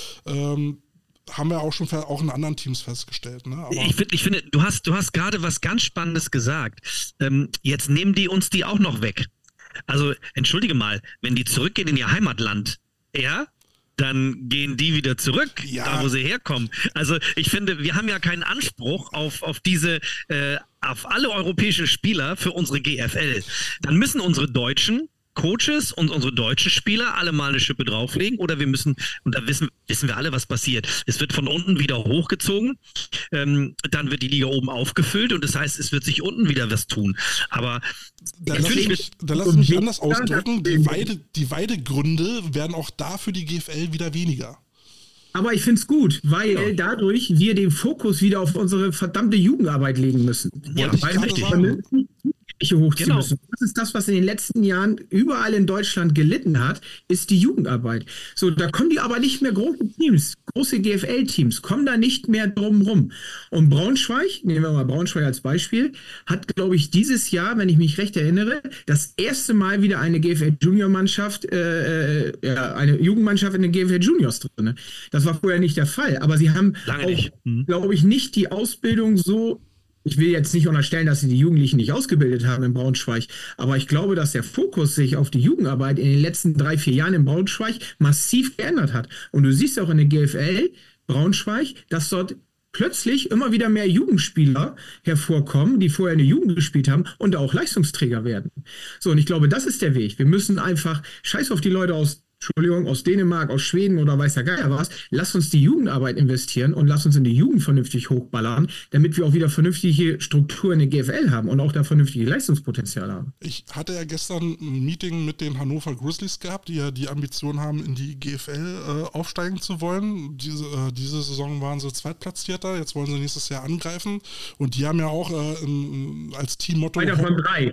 Ähm, haben wir auch schon für, auch in anderen Teams festgestellt. Ne? Aber Ich, find, ich finde, du hast, du hast gerade was ganz Spannendes gesagt. Ähm, jetzt nehmen die uns die auch noch weg. Also, entschuldige mal, wenn die zurückgehen in ihr Heimatland, ja, dann gehen die wieder zurück, Ja. da wo sie herkommen. Also ich finde, wir haben ja keinen Anspruch auf, auf diese, äh, auf alle europäischen Spieler für unsere G F L. Dann müssen unsere deutschen Coaches und unsere deutschen Spieler alle mal eine Schippe drauflegen oder wir müssen, und da wissen, wissen wir alle, was passiert. Es wird von unten wieder hochgezogen, ähm, dann wird die Liga oben aufgefüllt und das heißt, es wird sich unten wieder was tun. Aber Da lass natürlich mich, wird, da lass mich anders ausdrücken, die, Weide, die Weidegründe werden auch da für die G F L wieder weniger. Aber ich finde es gut, weil Ja. dadurch wir den Fokus wieder auf unsere verdammte Jugendarbeit legen müssen. Ja, ich weil gerade wir sagen. vernünftig hochziehen Genau. müssen. Das ist das, was in den letzten Jahren überall in Deutschland gelitten hat, ist die Jugendarbeit. So, da kommen die aber nicht mehr große Teams, große G F L-Teams, kommen da nicht mehr drum rum. Und Braunschweig, nehmen wir mal Braunschweig als Beispiel, hat, glaube ich, dieses Jahr, wenn ich mich recht erinnere, das erste Mal wieder eine G F L-Junior-Mannschaft, äh, ja, eine Jugendmannschaft in den G F L-Juniors drin. Das war vorher nicht der Fall, aber sie haben Lange auch, nicht. Mhm. glaube ich, nicht die Ausbildung so. Ich will jetzt nicht unterstellen, dass sie die Jugendlichen nicht ausgebildet haben in Braunschweig, aber ich glaube, dass der Fokus sich auf die Jugendarbeit in den letzten drei, vier Jahren in Braunschweig massiv geändert hat. Und du siehst auch in der G F L Braunschweig, dass dort plötzlich immer wieder mehr Jugendspieler hervorkommen, die vorher in der Jugend gespielt haben und auch Leistungsträger werden. So, und ich glaube, das ist der Weg. Wir müssen einfach, scheiß auf die Leute aus Entschuldigung, aus Dänemark, aus Schweden oder weiß der Geier was, lass uns die Jugendarbeit investieren und lass uns in die Jugend vernünftig hochballern, damit wir auch wieder vernünftige Strukturen in der G F L haben und auch da vernünftige Leistungspotenzial haben. Ich hatte ja gestern ein Meeting mit den Hannover Grizzlies gehabt, die ja die Ambition haben, in die G F L äh, aufsteigen zu wollen. Diese, äh, diese Saison waren sie Zweitplatzierter, jetzt wollen sie nächstes Jahr angreifen. Und die haben ja auch äh, in, als Teammotto Weiter von drei.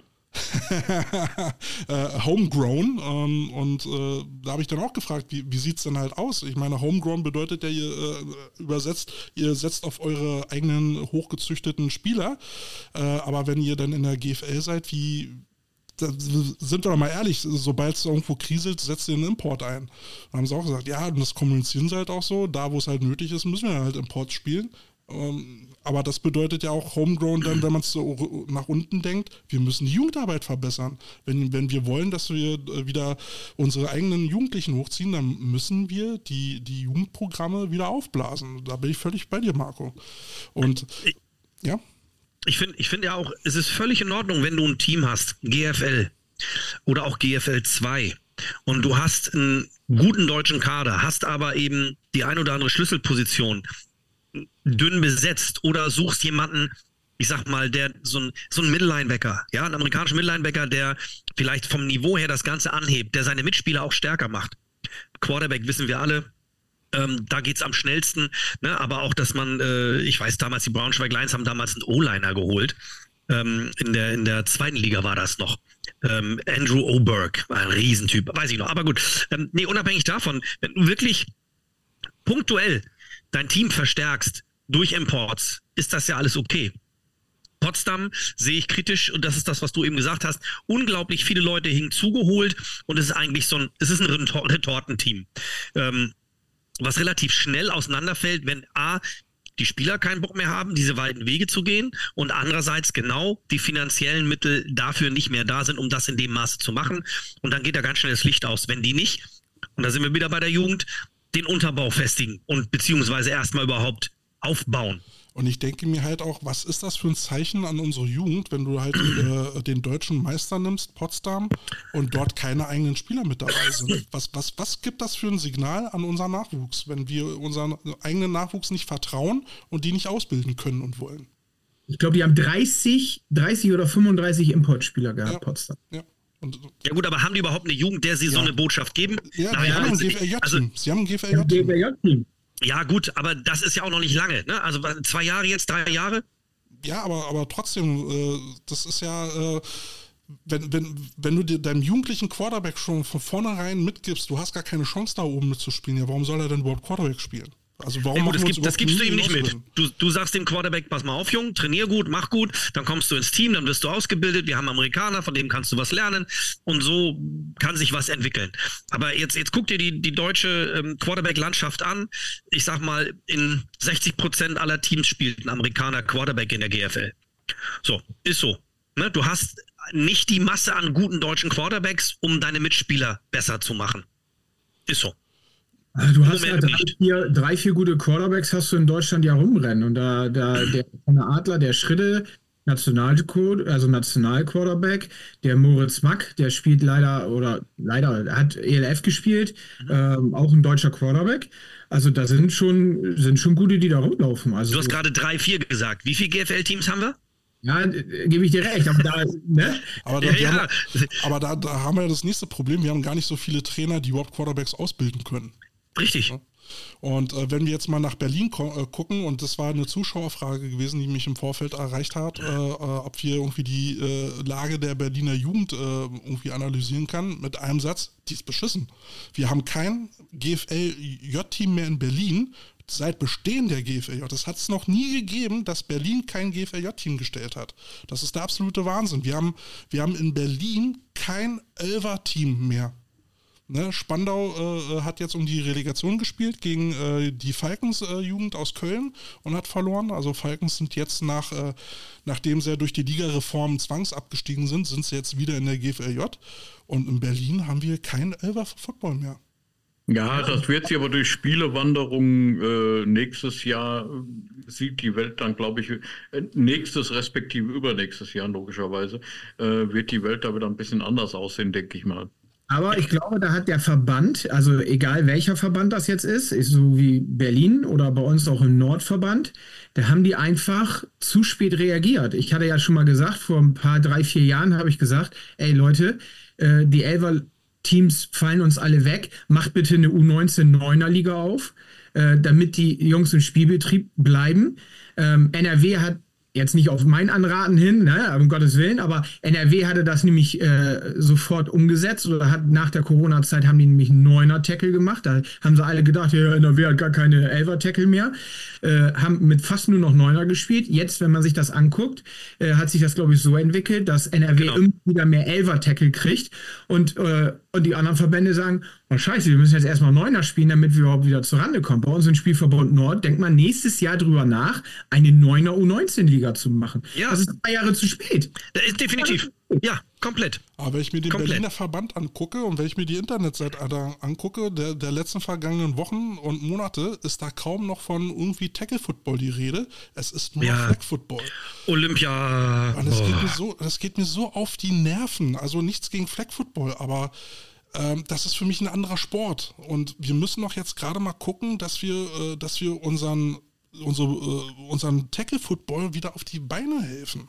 äh, Homegrown ähm, und äh, da habe ich dann auch gefragt, wie, wie sieht es denn halt aus? Ich meine, Homegrown bedeutet ja, ihr äh, übersetzt, ihr setzt auf eure eigenen hochgezüchteten Spieler, äh, aber wenn ihr dann in der G F L seid, wie, da sind wir doch mal ehrlich, sobald es irgendwo kriselt, setzt ihr einen Import ein. Da haben sie auch gesagt, ja, und das kommunizieren sie halt auch so, da wo es halt nötig ist, müssen wir halt Import spielen. Um, aber das bedeutet ja auch Homegrown dann, wenn man es so nach unten denkt, wir müssen die Jugendarbeit verbessern. Wenn, wenn wir wollen, dass wir wieder unsere eigenen Jugendlichen hochziehen, dann müssen wir die, die Jugendprogramme wieder aufblasen. Da bin ich völlig bei dir, Marco. Und Ich- ja, Ich finde ich find ja auch, es ist völlig in Ordnung, wenn du ein Team hast, G F L oder auch G F L zwei und du hast einen guten deutschen Kader, hast aber eben die ein oder andere Schlüsselposition dünn besetzt oder suchst jemanden, ich sag mal, der so ein, so ein Middle-Linebacker, ja, ein amerikanischer Middle-Linebacker, der vielleicht vom Niveau her das Ganze anhebt, der seine Mitspieler auch stärker macht. Quarterback wissen wir alle, ähm, da geht's am schnellsten, ne? Aber auch, dass man, äh, ich weiß damals, die Braunschweig Lions haben damals einen O-Liner geholt, ähm, in der, in der zweiten Liga war das noch. Ähm, Andrew Oberg, ein Riesentyp, weiß ich noch, aber gut. Ähm, nee, unabhängig davon, wenn du wirklich punktuell dein Team verstärkst durch Imports, ist das ja alles okay. Potsdam sehe ich kritisch, und das ist das, was du eben gesagt hast, unglaublich viele Leute hinzugeholt, und es ist eigentlich so ein, es ist ein Retortenteam, ähm, was relativ schnell auseinanderfällt, wenn A, die Spieler keinen Bock mehr haben, diese weiten Wege zu gehen, und andererseits genau die finanziellen Mittel dafür nicht mehr da sind, um das in dem Maße zu machen, und dann geht da ganz schnell das Licht aus, wenn die nicht, und da sind wir wieder bei der Jugend, den Unterbau festigen und beziehungsweise erstmal überhaupt aufbauen. Und ich denke mir halt auch, was ist das für ein Zeichen an unsere Jugend, wenn du halt äh, den deutschen Meister nimmst, Potsdam, und dort keine eigenen Spieler mit dabei sind? Was, was, was gibt das für ein Signal an unseren Nachwuchs, wenn wir unseren eigenen Nachwuchs nicht vertrauen und die nicht ausbilden können und wollen? Ich glaube, die haben dreißig, dreißig oder fünfunddreißig Importspieler gehabt, ja, Potsdam. Ja. Und, ja gut, aber haben die überhaupt eine Jugend, der sie ja. so eine Botschaft geben? Ja, Na, die ja, haben ein also, G F L J-Team. also, sie haben ein G F L J-Team. Ja gut, aber das ist ja auch noch nicht lange, ne? Also zwei Jahre jetzt, drei Jahre? Ja, aber, aber trotzdem, äh, das ist ja, äh, wenn, wenn, wenn du dir deinem jugendlichen Quarterback schon von vornherein mitgibst, du hast gar keine Chance da oben mitzuspielen, ja, warum soll er denn überhaupt Quarterback spielen? Also warum ja, gut, das, wir gibt, das gibst du ihm nicht mit. Du, du sagst dem Quarterback, pass mal auf, Jung, trainier gut, mach gut, dann kommst du ins Team, dann wirst du ausgebildet, wir haben Amerikaner, von dem kannst du was lernen, und so kann sich was entwickeln. Aber jetzt, jetzt guck dir die, die deutsche ähm, Quarterback-Landschaft an. Ich sag mal, in sechzig Prozent aller Teams spielt ein Amerikaner Quarterback in der G F L. So, ist so. Ne? Du hast nicht die Masse an guten deutschen Quarterbacks, um deine Mitspieler besser zu machen. Ist so. Du hast ja drei vier, drei, vier gute Quarterbacks hast du in Deutschland ja rumrennen. Und da, da der von der Adler, der Schritte, National, also National-Quarterback, der Moritz Mack, der spielt leider, oder leider, hat E L F gespielt, mhm. ähm, auch ein deutscher Quarterback. Also da sind schon, sind schon gute, die da rumlaufen. Also, du hast gerade drei, vier gesagt. Wie viele G F L-Teams haben wir? Ja, gebe ich dir recht. Aber, da, ne? aber, da, ja, haben, aber da, da haben wir ja das nächste Problem. Wir haben gar nicht so viele Trainer, die überhaupt Quarterbacks ausbilden können. Richtig. Und äh, wenn wir jetzt mal nach Berlin ko- äh, gucken, und das war eine Zuschauerfrage gewesen, die mich im Vorfeld erreicht hat, äh, äh, ob wir irgendwie die äh, Lage der Berliner Jugend äh, irgendwie analysieren kann, mit einem Satz, die ist beschissen. Wir haben kein G F L J-Team mehr in Berlin seit Bestehen der G F L J. Das hat es noch nie gegeben, dass Berlin kein G F L J-Team gestellt hat. Das ist der absolute Wahnsinn. Wir haben, wir haben in Berlin kein Elfer-Team mehr. Ne, Spandau äh, hat jetzt um die Relegation gespielt gegen äh, die Falkens-Jugend äh, aus Köln und hat verloren. Also Falkens sind jetzt nach, äh, nachdem sie ja durch die Ligareform zwangsabgestiegen sind, sind sie jetzt wieder in der G F L J. Und in Berlin haben wir keinen Elfer-Football mehr. Ja, das wird sich aber durch Spielewanderung äh, nächstes Jahr, äh, sieht die Welt dann, glaube ich, äh, nächstes respektive übernächstes Jahr logischerweise, äh, wird die Welt da wieder ein bisschen anders aussehen, denke ich mal. Aber ich glaube, da hat der Verband, also egal welcher Verband das jetzt ist, ist so wie Berlin oder bei uns auch im Nordverband, da haben die einfach zu spät reagiert. Ich hatte ja schon mal gesagt, vor ein paar, drei, vier Jahren habe ich gesagt, ey Leute, äh, die Elfer-Teams fallen uns alle weg, macht bitte eine U neunzehn Neuner Liga auf, äh, damit die Jungs im Spielbetrieb bleiben. Ähm, N R W hat jetzt nicht auf mein Anraten hin, ne, um Gottes Willen, aber N R W hatte das nämlich äh, sofort umgesetzt, oder hat nach der Corona-Zeit haben die nämlich einen Neuner-Tackle gemacht. Da haben sie alle gedacht, ja, N R W hat gar keine Elfer-Tackle mehr. Äh, haben mit fast nur noch Neuner gespielt. Jetzt, wenn man sich das anguckt, äh, hat sich das, glaube ich, so entwickelt, dass N R W genau. immer wieder mehr Elfer-Tackle kriegt, und, äh, und die anderen Verbände sagen, oh scheiße, wir müssen jetzt erstmal Neuner spielen, damit wir überhaupt wieder zurande kommen. Bei uns im Spielverbund Nord denkt man nächstes Jahr drüber nach, eine Neuner U neunzehn Liga zu machen. Ja. Das ist zwei Jahre zu spät. Das ist definitiv. Ja, komplett. Aber wenn ich mir den komplett. Berliner Verband angucke und wenn ich mir die Internetseite angucke, der, der letzten vergangenen Wochen und Monate, ist da kaum noch von irgendwie Tackle-Football die Rede. Es ist nur ja. Flag-Football. Olympia. Und das, geht mir so, das geht mir so auf die Nerven. Also nichts gegen Flag-Football, aber ähm, das ist für mich ein anderer Sport. Und wir müssen doch jetzt gerade mal gucken, dass wir, äh, dass wir unseren, unsere, äh, unseren Tackle-Football wieder auf die Beine helfen.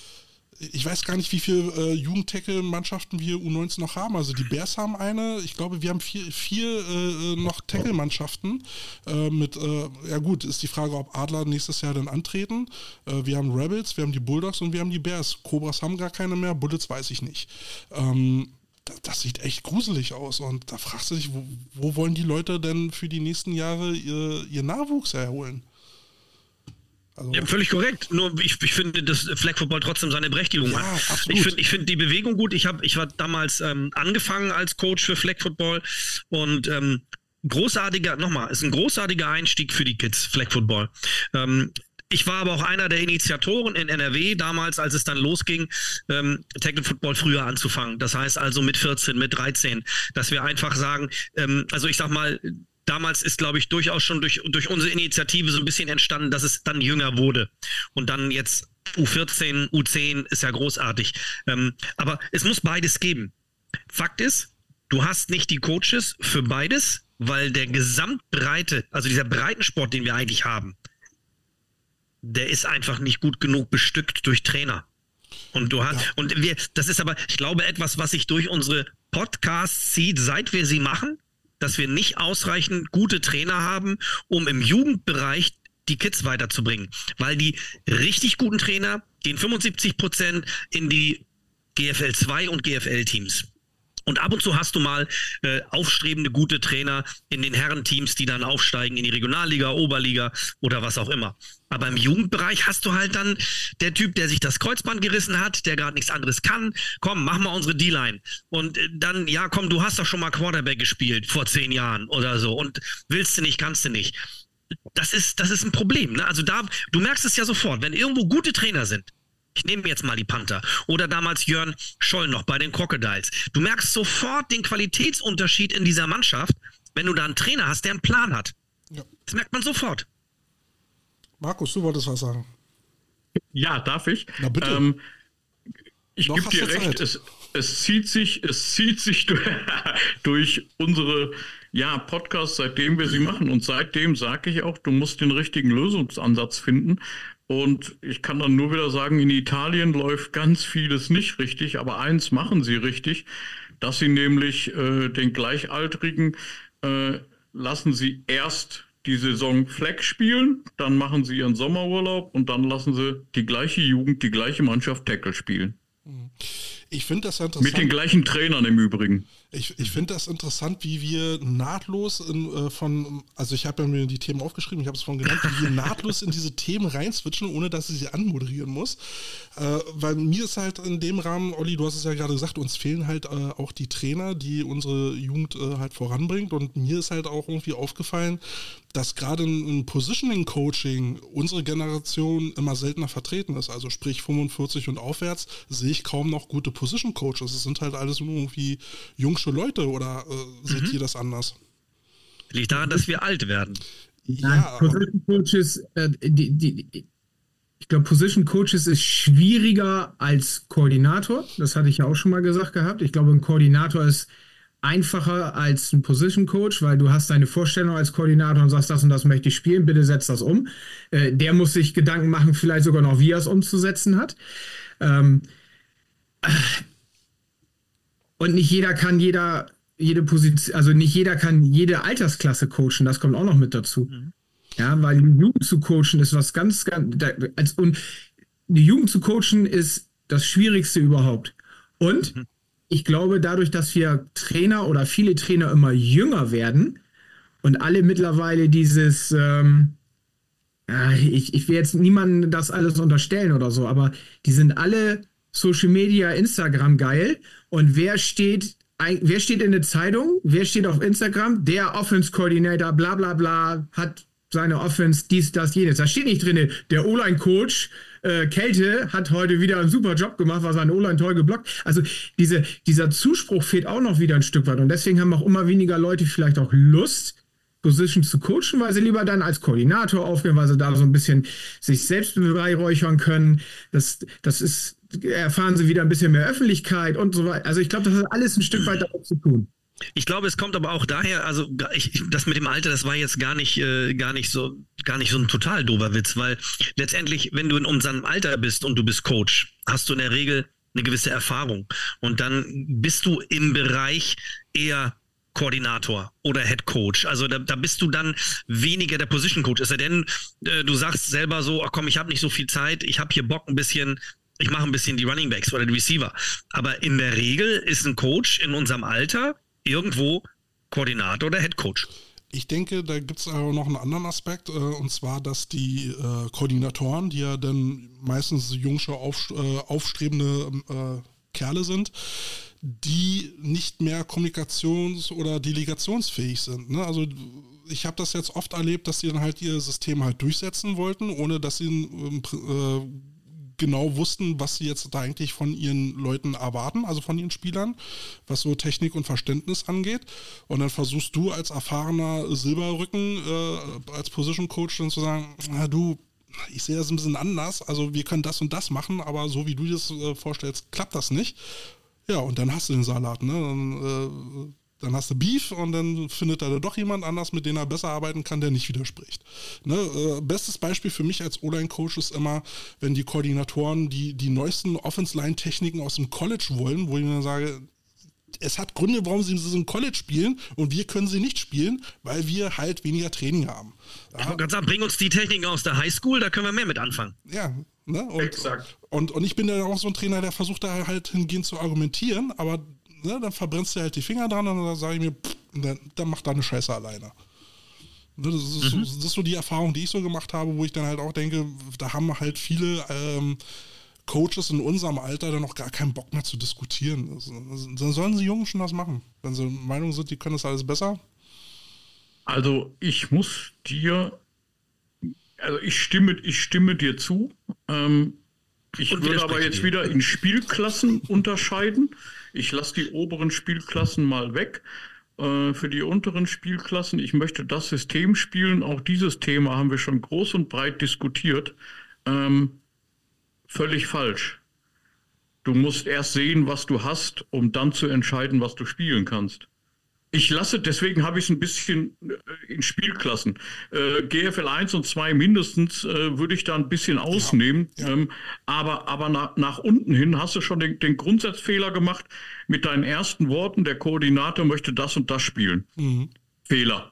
Ich weiß gar nicht, wie viele äh, Jugend-Tackle-Mannschaften wir U neunzehn noch haben. Also die Bears haben eine. Ich glaube, wir haben vier, vier äh, noch Tackle-Mannschaften. Äh, mit, äh, ja gut, ist die Frage, ob Adler nächstes Jahr dann antreten. Äh, wir haben Rebels, wir haben die Bulldogs und wir haben die Bears. Cobras haben gar keine mehr, Bullets weiß ich nicht. Ähm, das, das sieht echt gruselig aus. Und da fragst du dich, wo, wo wollen die Leute denn für die nächsten Jahre ihr, ihr Nachwuchs erholen? Also, ja, völlig korrekt. Nur ich, ich finde, dass Flag Football trotzdem seine Berechtigung ja, hat. absolut. Ich finde ich find die Bewegung gut. Ich, hab, ich war damals ähm, angefangen als Coach für Flag Football und ähm, großartiger, nochmal, ist ein großartiger Einstieg für die Kids, Flag Football. Ähm, Ich war aber auch einer der Initiatoren in N R W damals, als es dann losging, ähm, Tackle Football früher anzufangen. Das heißt also mit vierzehn, mit dreizehn, dass wir einfach sagen, ähm, also ich sag mal, damals ist, glaube ich, durchaus schon durch, durch unsere Initiative so ein bisschen entstanden, dass es dann jünger wurde. Und dann jetzt U vierzehn, U zehn ist ja großartig. Ähm, aber es muss beides geben. Fakt ist, du hast nicht die Coaches für beides, weil der Gesamtbreite, also dieser Breitensport, den wir eigentlich haben, der ist einfach nicht gut genug bestückt durch Trainer. Und du hast, ja. und wir, das ist aber, ich glaube, etwas, was sich durch unsere Podcasts zieht, seit wir sie machen, dass wir nicht ausreichend gute Trainer haben, um im Jugendbereich die Kids weiterzubringen. Weil die richtig guten Trainer gehen fünfundsiebzig Prozent in die G F L zwei und G F L-Teams. Und ab und zu hast du mal äh, aufstrebende, gute Trainer in den Herrenteams, die dann aufsteigen in die Regionalliga, Oberliga oder was auch immer. Aber im Jugendbereich hast du halt dann der Typ, der sich das Kreuzband gerissen hat, der gerade nichts anderes kann. Komm, mach mal unsere D-Line. Und äh, dann, ja komm, du hast doch schon mal Quarterback gespielt vor zehn Jahren oder so. Und willst du nicht, kannst du nicht. Das ist, das ist ein Problem. Ne? Also da, du merkst es ja sofort, wenn irgendwo gute Trainer sind. Ich nehme jetzt mal die Panther. Oder damals Jörn Scholl noch bei den Crocodiles. Du merkst sofort den Qualitätsunterschied in dieser Mannschaft, wenn du da einen Trainer hast, der einen Plan hat. Ja. Das merkt man sofort. Markus, du wolltest was sagen. Ja, darf ich? Na bitte. Ähm, ich gebe dir recht, es, es zieht sich, es zieht sich durch, durch unsere ja, Podcasts, seitdem wir sie machen. Und seitdem sage ich auch, du musst den richtigen Lösungsansatz finden. Und ich kann dann nur wieder sagen, in Italien läuft ganz vieles nicht richtig, aber eins machen sie richtig, dass sie nämlich äh, den Gleichaltrigen äh, lassen sie erst die Saison Flag spielen, dann machen sie ihren Sommerurlaub und dann lassen sie die gleiche Jugend, die gleiche Mannschaft Tackle spielen. Ich finde das ja interessant. Mit den gleichen Trainern im Übrigen. Ich, ich finde das interessant, wie wir nahtlos in, äh, von, also ich habe ja mir die Themen aufgeschrieben, ich habe es vorhin genannt, wie wir nahtlos in diese Themen reinswitchen, ohne dass ich sie anmoderieren muss. Äh, weil mir ist halt in dem Rahmen, Olli, du hast es ja gerade gesagt, uns fehlen halt äh, auch die Trainer, die unsere Jugend äh, halt voranbringt. Und mir ist halt auch irgendwie aufgefallen, dass gerade im Positioning-Coaching unsere Generation immer seltener vertreten ist. Also sprich fünfundvierzig und aufwärts sehe ich kaum noch gute Position-Coaches. Es sind halt alles nur irgendwie jungsche Leute, oder äh, seht mhm. ihr das anders? Liegt daran, dass wir alt werden. Ja, Position Coaches, äh, die, die, ich glaube, Position Coaches ist schwieriger als Koordinator. Das hatte ich ja auch schon mal gesagt gehabt. Ich glaube, ein Koordinator ist einfacher als ein Position Coach, weil du hast deine Vorstellung als Koordinator und sagst, das und das möchte ich spielen, bitte setz das um. Äh, der muss sich Gedanken machen, vielleicht sogar noch, wie er es umzusetzen hat. Ähm, und nicht jeder kann jeder, jede Position, also nicht jeder kann jede Altersklasse coachen, das kommt auch noch mit dazu. Mhm. Ja, weil die Jugend zu coachen ist was ganz, ganz, als, und die Jugend zu coachen ist das Schwierigste überhaupt. Und mhm. ich glaube, dadurch, dass wir Trainer oder viele Trainer immer jünger werden und alle mittlerweile dieses, ähm, ja, ich, ich will jetzt niemandem das alles unterstellen oder so, aber die sind alle Social Media, Instagram geil. Und wer steht, wer steht in der Zeitung? Wer steht auf Instagram? Der Offense Coordinator, bla bla bla, hat seine Offense, dies, das, jenes. Da steht nicht drin, der O-Line-Coach äh, Kälte hat heute wieder einen super Job gemacht, war sein O-Line toll geblockt. Also diese, dieser Zuspruch fehlt auch noch wieder ein Stück weit. Und deswegen haben auch immer weniger Leute vielleicht auch Lust, Position zu coachen, weil sie lieber dann als Koordinator aufgehen, weil sie da so ein bisschen sich selbst beweihräuchern können. Das, das ist, erfahren sie wieder ein bisschen mehr Öffentlichkeit und so weiter. Also ich glaube, das hat alles ein Stück weit damit zu tun. Ich glaube, es kommt aber auch daher, also ich, das mit dem Alter, das war jetzt gar nicht, äh, gar nicht so, gar nicht so ein total doofer Witz, weil letztendlich, wenn du in unserem Alter bist und du bist Coach, hast du in der Regel eine gewisse Erfahrung und dann bist du im Bereich eher Koordinator oder Head Coach. Also da, da bist du dann weniger der Position Coach. Es sei denn, äh, du sagst selber so, ach komm, ich habe nicht so viel Zeit, ich habe hier Bock ein bisschen, ich mache ein bisschen die Running Backs oder die Receiver. Aber in der Regel ist ein Coach in unserem Alter irgendwo Koordinator oder Head Coach. Ich denke, da gibt es aber noch einen anderen Aspekt, äh, und zwar, dass die äh, Koordinatoren, die ja dann meistens jungsche, auf, äh, aufstrebende äh, Kerle sind, die nicht mehr kommunikations- oder delegationsfähig sind. Ne? Also ich habe das jetzt oft erlebt, dass sie dann halt ihr System halt durchsetzen wollten, ohne dass sie äh, genau wussten, was sie jetzt da eigentlich von ihren Leuten erwarten, also von ihren Spielern, was so Technik und Verständnis angeht. Und dann versuchst du als erfahrener Silberrücken, äh, als Position Coach dann zu sagen, na du, ich sehe das ein bisschen anders, also wir können das und das machen, aber so wie du das äh, vorstellst, klappt das nicht. Ja, und dann hast du den Salat, ne? Dann, äh, dann hast du Beef und dann findet da doch jemand anders, mit dem er besser arbeiten kann, der nicht widerspricht. Ne? Äh, bestes Beispiel für mich als O-Line-Coach ist immer, wenn die Koordinatoren die, die neuesten Offense-Line-Techniken aus dem College wollen, wo ich dann sage, es hat Gründe, warum sie in im College spielen und wir können sie nicht spielen, weil wir halt weniger Training haben. Ja? Ich wollte gerade sagen, bring uns die Techniken aus der Highschool, da können wir mehr mit anfangen. Ja, ne? Und, Exakt. Und, und ich bin dann auch so ein Trainer, der versucht da halt hingehend zu argumentieren, aber ne, dann verbrennst du halt die Finger dran und dann sage ich mir, pff, dann, dann mach deine Scheiße alleine. Ne, das, ist Mhm. so, das ist so die Erfahrung, die ich so gemacht habe, wo ich dann halt auch denke, da haben halt viele ähm, Coaches in unserem Alter dann noch gar keinen Bock mehr zu diskutieren. Also, dann sollen sie Jungen schon das machen. Wenn sie der Meinung sind, die können das alles besser. Also ich muss dir, also ich stimme, ich stimme dir zu. Ähm, ich Und würde aber widerspreche jetzt dir. wieder in Spielklassen unterscheiden. Ich lasse die oberen Spielklassen mal weg. Äh, für die unteren Spielklassen, ich möchte das System spielen. Auch dieses Thema haben wir schon groß und breit diskutiert. Ähm, völlig falsch. Du musst erst sehen, was du hast, um dann zu entscheiden, was du spielen kannst. Ich lasse, deswegen habe ich es ein bisschen äh, in Spielklassen. Äh, G F L eins und zwei mindestens äh, würde ich da ein bisschen ausnehmen. ja. Ähm, aber aber nach, nach unten hin hast du schon den, den Grundsatzfehler gemacht mit deinen ersten Worten, der Koordinator möchte das und das spielen. Mhm. Fehler.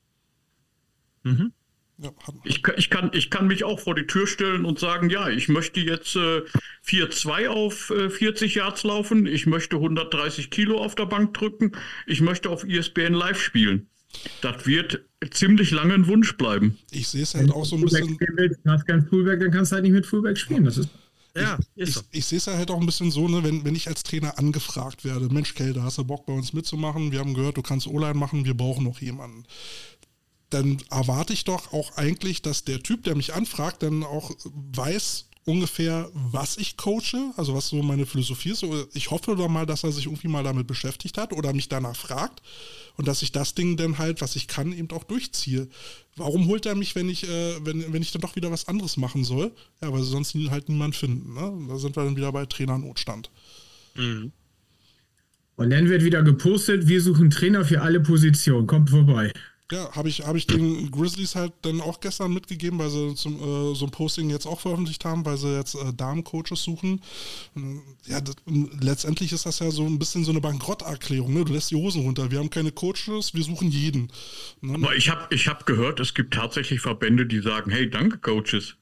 Mhm. Ja, hat, Ich, kann- ich, kann, ich kann mich auch vor die Tür stellen und sagen, ja, ich möchte jetzt äh, vier zwei auf äh, vierzig Yards laufen, ich möchte hundertdreißig Kilo auf der Bank drücken, ich möchte auf E S P N Live spielen. Das wird ziemlich lange ein Wunsch bleiben. ich sehe es Wenn halt du auch so ein Fullback bisschen... spielen willst, du hast kein Fullback, dann kannst du halt nicht mit Fullback spielen. Das ist Ja, ist Ich, so. ich sehe es ja halt auch ein bisschen so, ne, wenn, wenn ich als Trainer angefragt werde, Mensch, Kelder, hast du Bock bei uns mitzumachen? Wir haben gehört, du kannst O-Line machen, wir brauchen noch jemanden. Dann erwarte ich doch auch eigentlich, dass der Typ, der mich anfragt, dann auch weiß ungefähr, was ich coache, also was so meine Philosophie ist. Ich hoffe doch mal, dass er sich irgendwie mal damit beschäftigt hat oder mich danach fragt und dass ich das Ding dann halt, was ich kann, eben auch durchziehe. Warum holt er mich, wenn ich, äh, wenn, wenn ich dann doch wieder was anderes machen soll? Ja, weil sie sonst halt niemand finden. Ne? Da sind wir dann wieder bei Trainernotstand. Mhm. Und dann wird wieder gepostet, wir suchen Trainer für alle Positionen. Kommt vorbei. Ja, habe ich, hab ich den Grizzlies halt dann auch gestern mitgegeben, weil sie zum, äh, so ein Posting jetzt auch veröffentlicht haben, weil sie jetzt äh, Damencoaches suchen. Und, ja, das, und letztendlich ist das ja so ein bisschen so eine Bankrotterklärung. Ne? Du lässt die Hosen runter. Wir haben keine Coaches, wir suchen jeden. Ne? Aber ich habe ich hab gehört, es gibt tatsächlich Verbände, die sagen, hey, danke Coaches.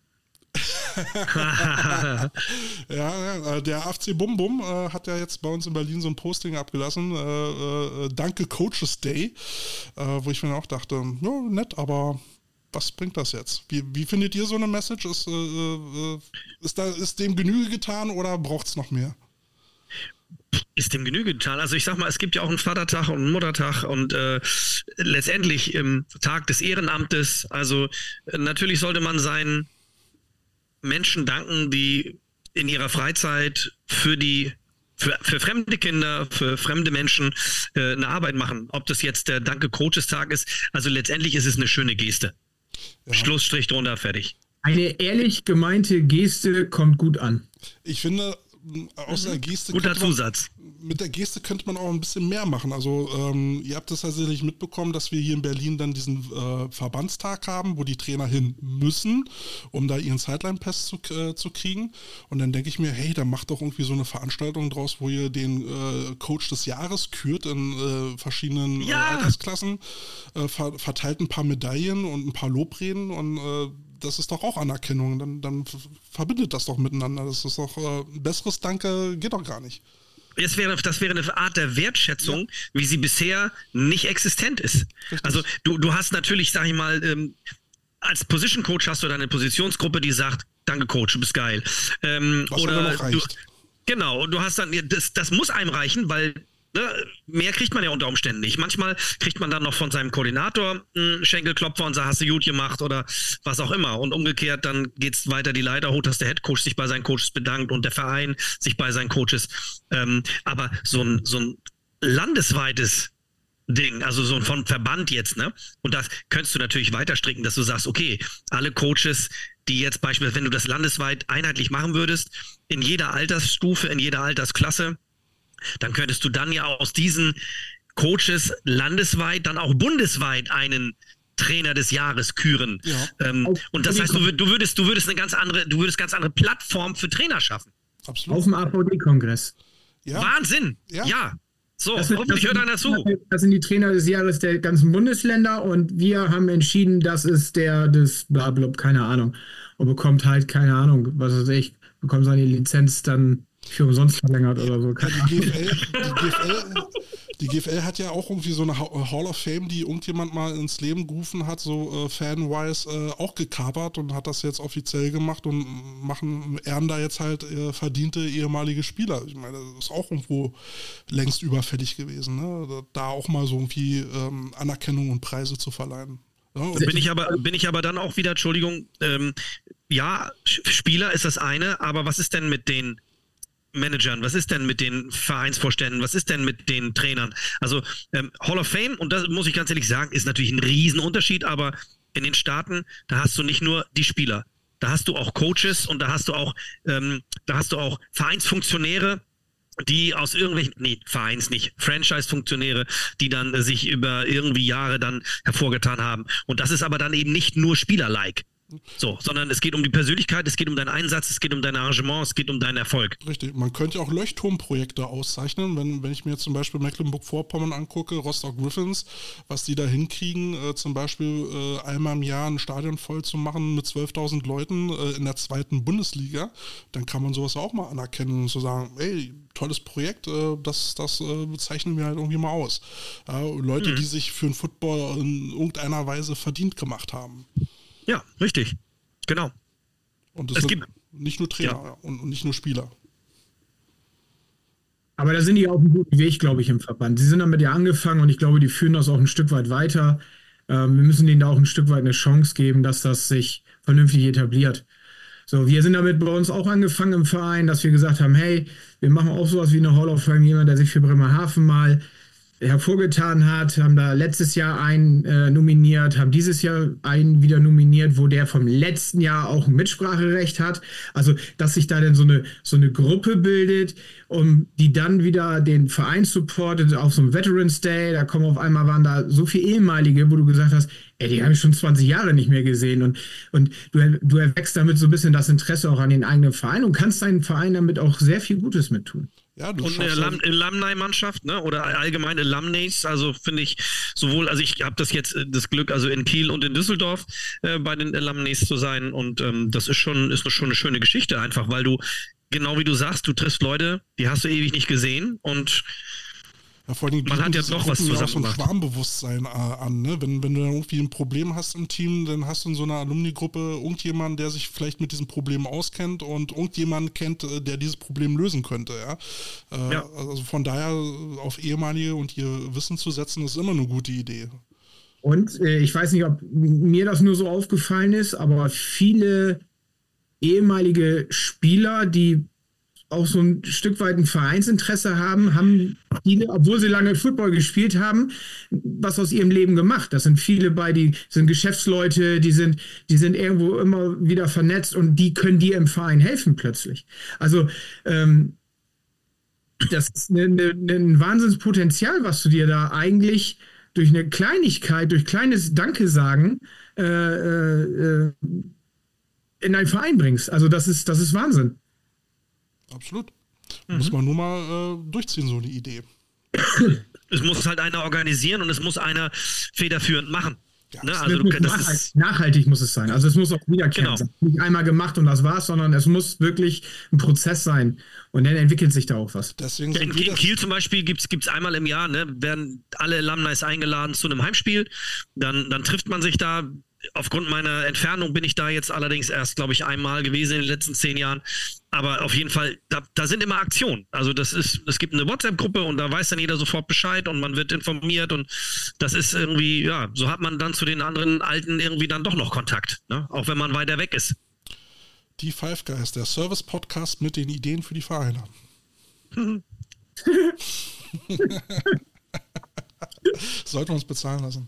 Ja, ja, der A F C Bum Bum äh, hat ja jetzt bei uns in Berlin so ein Posting abgelassen, äh, äh, danke Coaches Day, äh, wo ich mir auch dachte, ja, nett, aber was bringt das jetzt? Wie, wie findet ihr so eine Message? Ist, äh, äh, ist, da, ist dem Genüge getan oder braucht es noch mehr? Ist dem Genüge getan. Also ich sag mal, es gibt ja auch einen Vatertag und einen Muttertag und äh, letztendlich im Tag des Ehrenamtes. Also äh, natürlich sollte man seinen Menschen danken, die in ihrer Freizeit für die für, für fremde Kinder, für fremde Menschen äh, eine Arbeit machen. Ob das jetzt der Danke-Coaches-Tag ist, also letztendlich ist es eine schöne Geste. Ja. Schlussstrich drunter, fertig. Eine ehrlich gemeinte Geste kommt gut an. Ich finde, aus der Geste Guter könnte man, Zusatz. mit der Geste könnte man auch ein bisschen mehr machen. Also ähm, ihr habt das tatsächlich mitbekommen, dass wir hier in Berlin dann diesen äh, Verbandstag haben, wo die Trainer hin müssen, um da ihren Sideline-Pass zu, äh, zu kriegen. Und dann denke ich mir, hey, dann macht doch irgendwie so eine Veranstaltung draus, wo ihr den äh, Coach des Jahres kürt in äh, verschiedenen Ja. äh, Altersklassen, äh, ver verteilt ein paar Medaillen und ein paar Lobreden und äh, das ist doch auch Anerkennung. Dann, dann verbindet das doch miteinander. Das ist doch äh, ein besseres Danke, geht doch gar nicht. Das wäre, das wäre eine Art der Wertschätzung, ja. wie sie bisher nicht existent ist. Richtig. Also du, du hast natürlich, sag ich mal, ähm, als Position Coach hast du deine Positionsgruppe, die sagt, danke Coach, du bist geil. Ähm, Was oder aber noch reicht. Du, genau, und du hast dann, das, das muss einem reichen, weil ne, mehr kriegt man ja unter Umständen nicht. Manchmal kriegt man dann noch von seinem Koordinator einen Schenkelklopfer und sagt, hast du gut gemacht oder was auch immer. Und umgekehrt, dann geht's weiter die Leiter hoch, dass der Headcoach sich bei seinen Coaches bedankt und der Verein sich bei seinen Coaches. Ähm, aber so ein, so ein landesweites Ding, also so von Verband jetzt, ne? Und das könntest du natürlich weiter stricken, dass du sagst, okay, alle Coaches, die jetzt beispielsweise, wenn du das landesweit einheitlich machen würdest, in jeder Altersstufe, in jeder Altersklasse, dann könntest du dann ja aus diesen Coaches landesweit, dann auch bundesweit einen Trainer des Jahres küren. Ja. Ähm, und das heißt, du, du würdest, du würdest eine ganz andere, du würdest ganz andere Plattform für Trainer schaffen. Absolut. Auf dem A V D-Kongress. Ja. Wahnsinn! Ja. ja. So, das hoffentlich hört einer zu. Das sind die Trainer des Jahres der ganzen Bundesländer und wir haben entschieden, das ist der des Blablabla, keine Ahnung. Und bekommt halt, keine Ahnung, was weiß ich, bekommt seine Lizenz dann für umsonst verlängert oder so. Ja, die, G F L, die, G F L, die G F L hat ja auch irgendwie so eine Hall of Fame, die irgendjemand mal ins Leben gerufen hat, so äh, fan-wise äh, auch gekapert und hat das jetzt offiziell gemacht und machen, ehren da jetzt halt äh, verdiente ehemalige Spieler. Ich meine, das ist auch irgendwo längst überfällig gewesen, ne? Da auch mal so irgendwie ähm, Anerkennung und Preise zu verleihen. Ja, bin ich aber, bin ich aber dann auch wieder, Entschuldigung, ähm, ja, Spieler ist das eine, aber was ist denn mit den Managern, was ist denn mit den Vereinsvorständen, was ist denn mit den Trainern? Also ähm, Hall of Fame, und das muss ich ganz ehrlich sagen, ist natürlich ein Riesenunterschied, aber in den Staaten, da hast du nicht nur die Spieler, da hast du auch Coaches und da hast du auch, ähm, da hast du auch Vereinsfunktionäre, die aus irgendwelchen, nee, Vereins nicht, Franchise-Funktionäre, die dann äh, sich über irgendwie Jahre dann hervorgetan haben. Und das ist aber dann eben nicht nur Spieler-like. So, sondern es geht um die Persönlichkeit, es geht um deinen Einsatz, es geht um dein Arrangement, es geht um deinen Erfolg. Richtig, man könnte auch Leuchtturmprojekte auszeichnen, wenn, wenn ich mir jetzt zum Beispiel Mecklenburg-Vorpommern angucke, Rostock Griffins, was die da hinkriegen, äh, zum Beispiel äh, einmal im Jahr ein Stadion voll zu machen mit zwölftausend Leuten äh, in der zweiten Bundesliga, dann kann man sowas auch mal anerkennen und zu sagen, ey, tolles Projekt, äh, das, das äh, bezeichnen wir halt irgendwie mal aus. Ja, Leute, mhm. die sich für den Football in irgendeiner Weise verdient gemacht haben. Ja, richtig. Genau. Und es gibt nicht nur Trainer ja. und nicht nur Spieler. Aber da sind die auf einem guten Weg, glaube ich, im Verband. Sie sind damit ja angefangen und ich glaube, die führen das auch ein Stück weit weiter. Ähm, wir müssen denen da auch ein Stück weit eine Chance geben, dass das sich vernünftig etabliert. So, wir sind damit bei uns auch angefangen im Verein, dass wir gesagt haben, hey, wir machen auch sowas wie eine Hall of Fame, jemand, der sich für Bremerhaven mal hervorgetan hat, haben da letztes Jahr einen äh, nominiert, haben dieses Jahr einen wieder nominiert, wo der vom letzten Jahr auch ein Mitspracherecht hat. Also, dass sich da dann so eine, so eine Gruppe bildet, um die dann wieder den Verein supportet auf so einem Veterans Day. Da kommen auf einmal, waren da so viele ehemalige, wo du gesagt hast, ey, die habe ich schon zwanzig Jahre nicht mehr gesehen. Und, und du, du erwächst damit so ein bisschen das Interesse auch an den eigenen Verein und kannst deinen Verein damit auch sehr viel Gutes mit tun. Ja, du und eine Alum- Alumni-Mannschaft, ne? Oder allgemein Alumnis, also finde ich sowohl, also ich habe das jetzt das Glück, also in Kiel und in Düsseldorf äh, bei den Alumnis zu sein und ähm, das ist schon, ist schon eine schöne Geschichte einfach, weil du, genau wie du sagst, du triffst Leute, die hast du ewig nicht gesehen und ja, vor allem, man hat ja doch was zusammen auch so ein Schwarmbewusstsein äh, an, ne? Wenn, wenn du irgendwie ein Problem hast im Team, dann hast du in so einer Alumni-Gruppe irgendjemanden, der sich vielleicht mit diesem Problem auskennt und irgendjemanden kennt, der dieses Problem lösen könnte, ja? Äh, ja. Also von daher auf ehemalige und ihr Wissen zu setzen, ist immer eine gute Idee. Und äh, ich weiß nicht, ob mir das nur so aufgefallen ist, aber viele ehemalige Spieler, die auch so ein Stück weit ein Vereinsinteresse haben, haben viele, obwohl sie lange Football gespielt haben, was aus ihrem Leben gemacht. Das sind viele bei, die sind Geschäftsleute, die sind, die sind irgendwo immer wieder vernetzt und die können dir im Verein helfen plötzlich. Also ähm, das ist eine, eine, ein Wahnsinnspotenzial, was du dir da eigentlich durch eine Kleinigkeit, durch kleines Danke sagen äh, äh, in deinen Verein bringst. Also das ist, das ist Wahnsinn. Absolut. Mhm. Muss man nur mal äh, durchziehen, so eine Idee. Es muss halt einer organisieren und es muss einer federführend machen. Ja, Ne? das Also Das du, muss das nachhaltig, ist, nachhaltig muss es sein. Also es muss auch wiederkehrend Genau. sein. Nicht einmal gemacht und das war's, sondern es muss wirklich ein Prozess sein. Und dann entwickelt sich da auch was. Deswegen Ja, sind in, wir in das, Kiel zum Beispiel gibt es einmal im Jahr, ne, werden alle Alumni eingeladen zu einem Heimspiel. Dann, dann trifft man sich da. Aufgrund meiner Entfernung bin ich da jetzt allerdings erst, glaube ich, einmal gewesen in den letzten zehn Jahren. Aber auf jeden Fall, da, da sind immer Aktionen. Also das ist, es gibt eine WhatsApp-Gruppe und da weiß dann jeder sofort Bescheid und man wird informiert und das ist irgendwie, ja, so hat man dann zu den anderen Alten irgendwie dann doch noch Kontakt, ne? Auch wenn man weiter weg ist. die Five Guys, der Service-Podcast mit den Ideen für die Vereine. Sollten wir uns bezahlen lassen.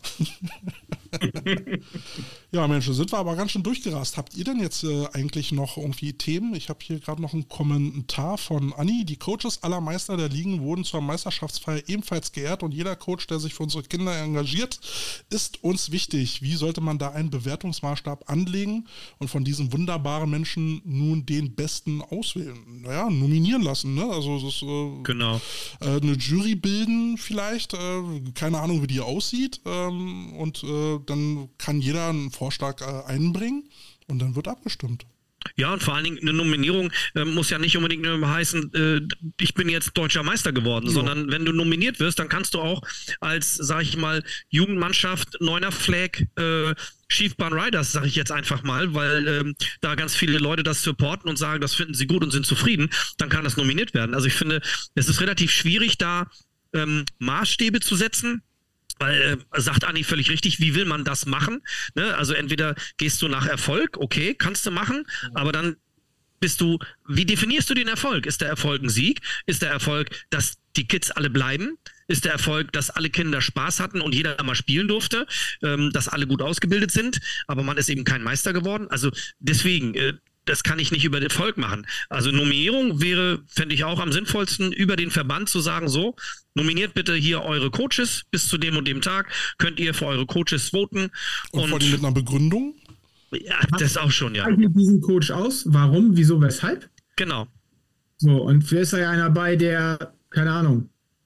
Ja, Mensch, sind wir aber ganz schön durchgerast. Habt ihr denn jetzt äh, eigentlich noch irgendwie Themen? Ich habe hier gerade noch einen Kommentar von Anni. Die Coaches aller Meister der Ligen wurden zur Meisterschaftsfeier ebenfalls geehrt und jeder Coach, der sich für unsere Kinder engagiert, ist uns wichtig. Wie sollte man da einen Bewertungsmaßstab anlegen und von diesen wunderbaren Menschen nun den Besten auswählen? Naja, nominieren lassen, ne? Also das ist, äh, Genau. äh, eine Jury bilden vielleicht, äh, keine Ahnung, wie die aussieht, ähm, und äh, dann kann jeder einen Vorschlag äh, einbringen und dann wird abgestimmt. Ja, und vor allen Dingen eine Nominierung äh, muss ja nicht unbedingt nur heißen, äh, ich bin jetzt deutscher Meister geworden, Ja. sondern wenn du nominiert wirst, dann kannst du auch als, sag ich mal, Jugendmannschaft, Neuner Flag, äh, Schiefbahn Riders, sage ich jetzt einfach mal, weil ähm, da ganz viele Leute das supporten und sagen, das finden sie gut und sind zufrieden, dann kann das nominiert werden. Also ich finde, es ist relativ schwierig, da ähm, Maßstäbe zu setzen. Weil, äh, sagt Anni völlig richtig, wie will man das machen? Ne? Also entweder gehst du nach Erfolg, okay, kannst du machen, aber dann bist du, wie definierst du den Erfolg? Ist der Erfolg ein Sieg? Ist der Erfolg, dass die Kids alle bleiben? Ist der Erfolg, dass alle Kinder Spaß hatten und jeder mal spielen durfte? Ähm, dass alle gut ausgebildet sind, aber man ist eben kein Meister geworden? Also deswegen, äh, das kann ich nicht über den Erfolg machen. Also Nominierung wäre, fände ich auch am sinnvollsten, über den Verband zu sagen, so, nominiert bitte hier eure Coaches bis zu dem und dem Tag, könnt ihr für eure Coaches voten. Und, Und, vor allem mit einer Begründung. ja, das auch schon, ja. Zeichnet diesen Coach aus? Warum? Wieso? Weshalb? Genau. So, und vielleicht ist da ja einer bei, der, keine Ahnung,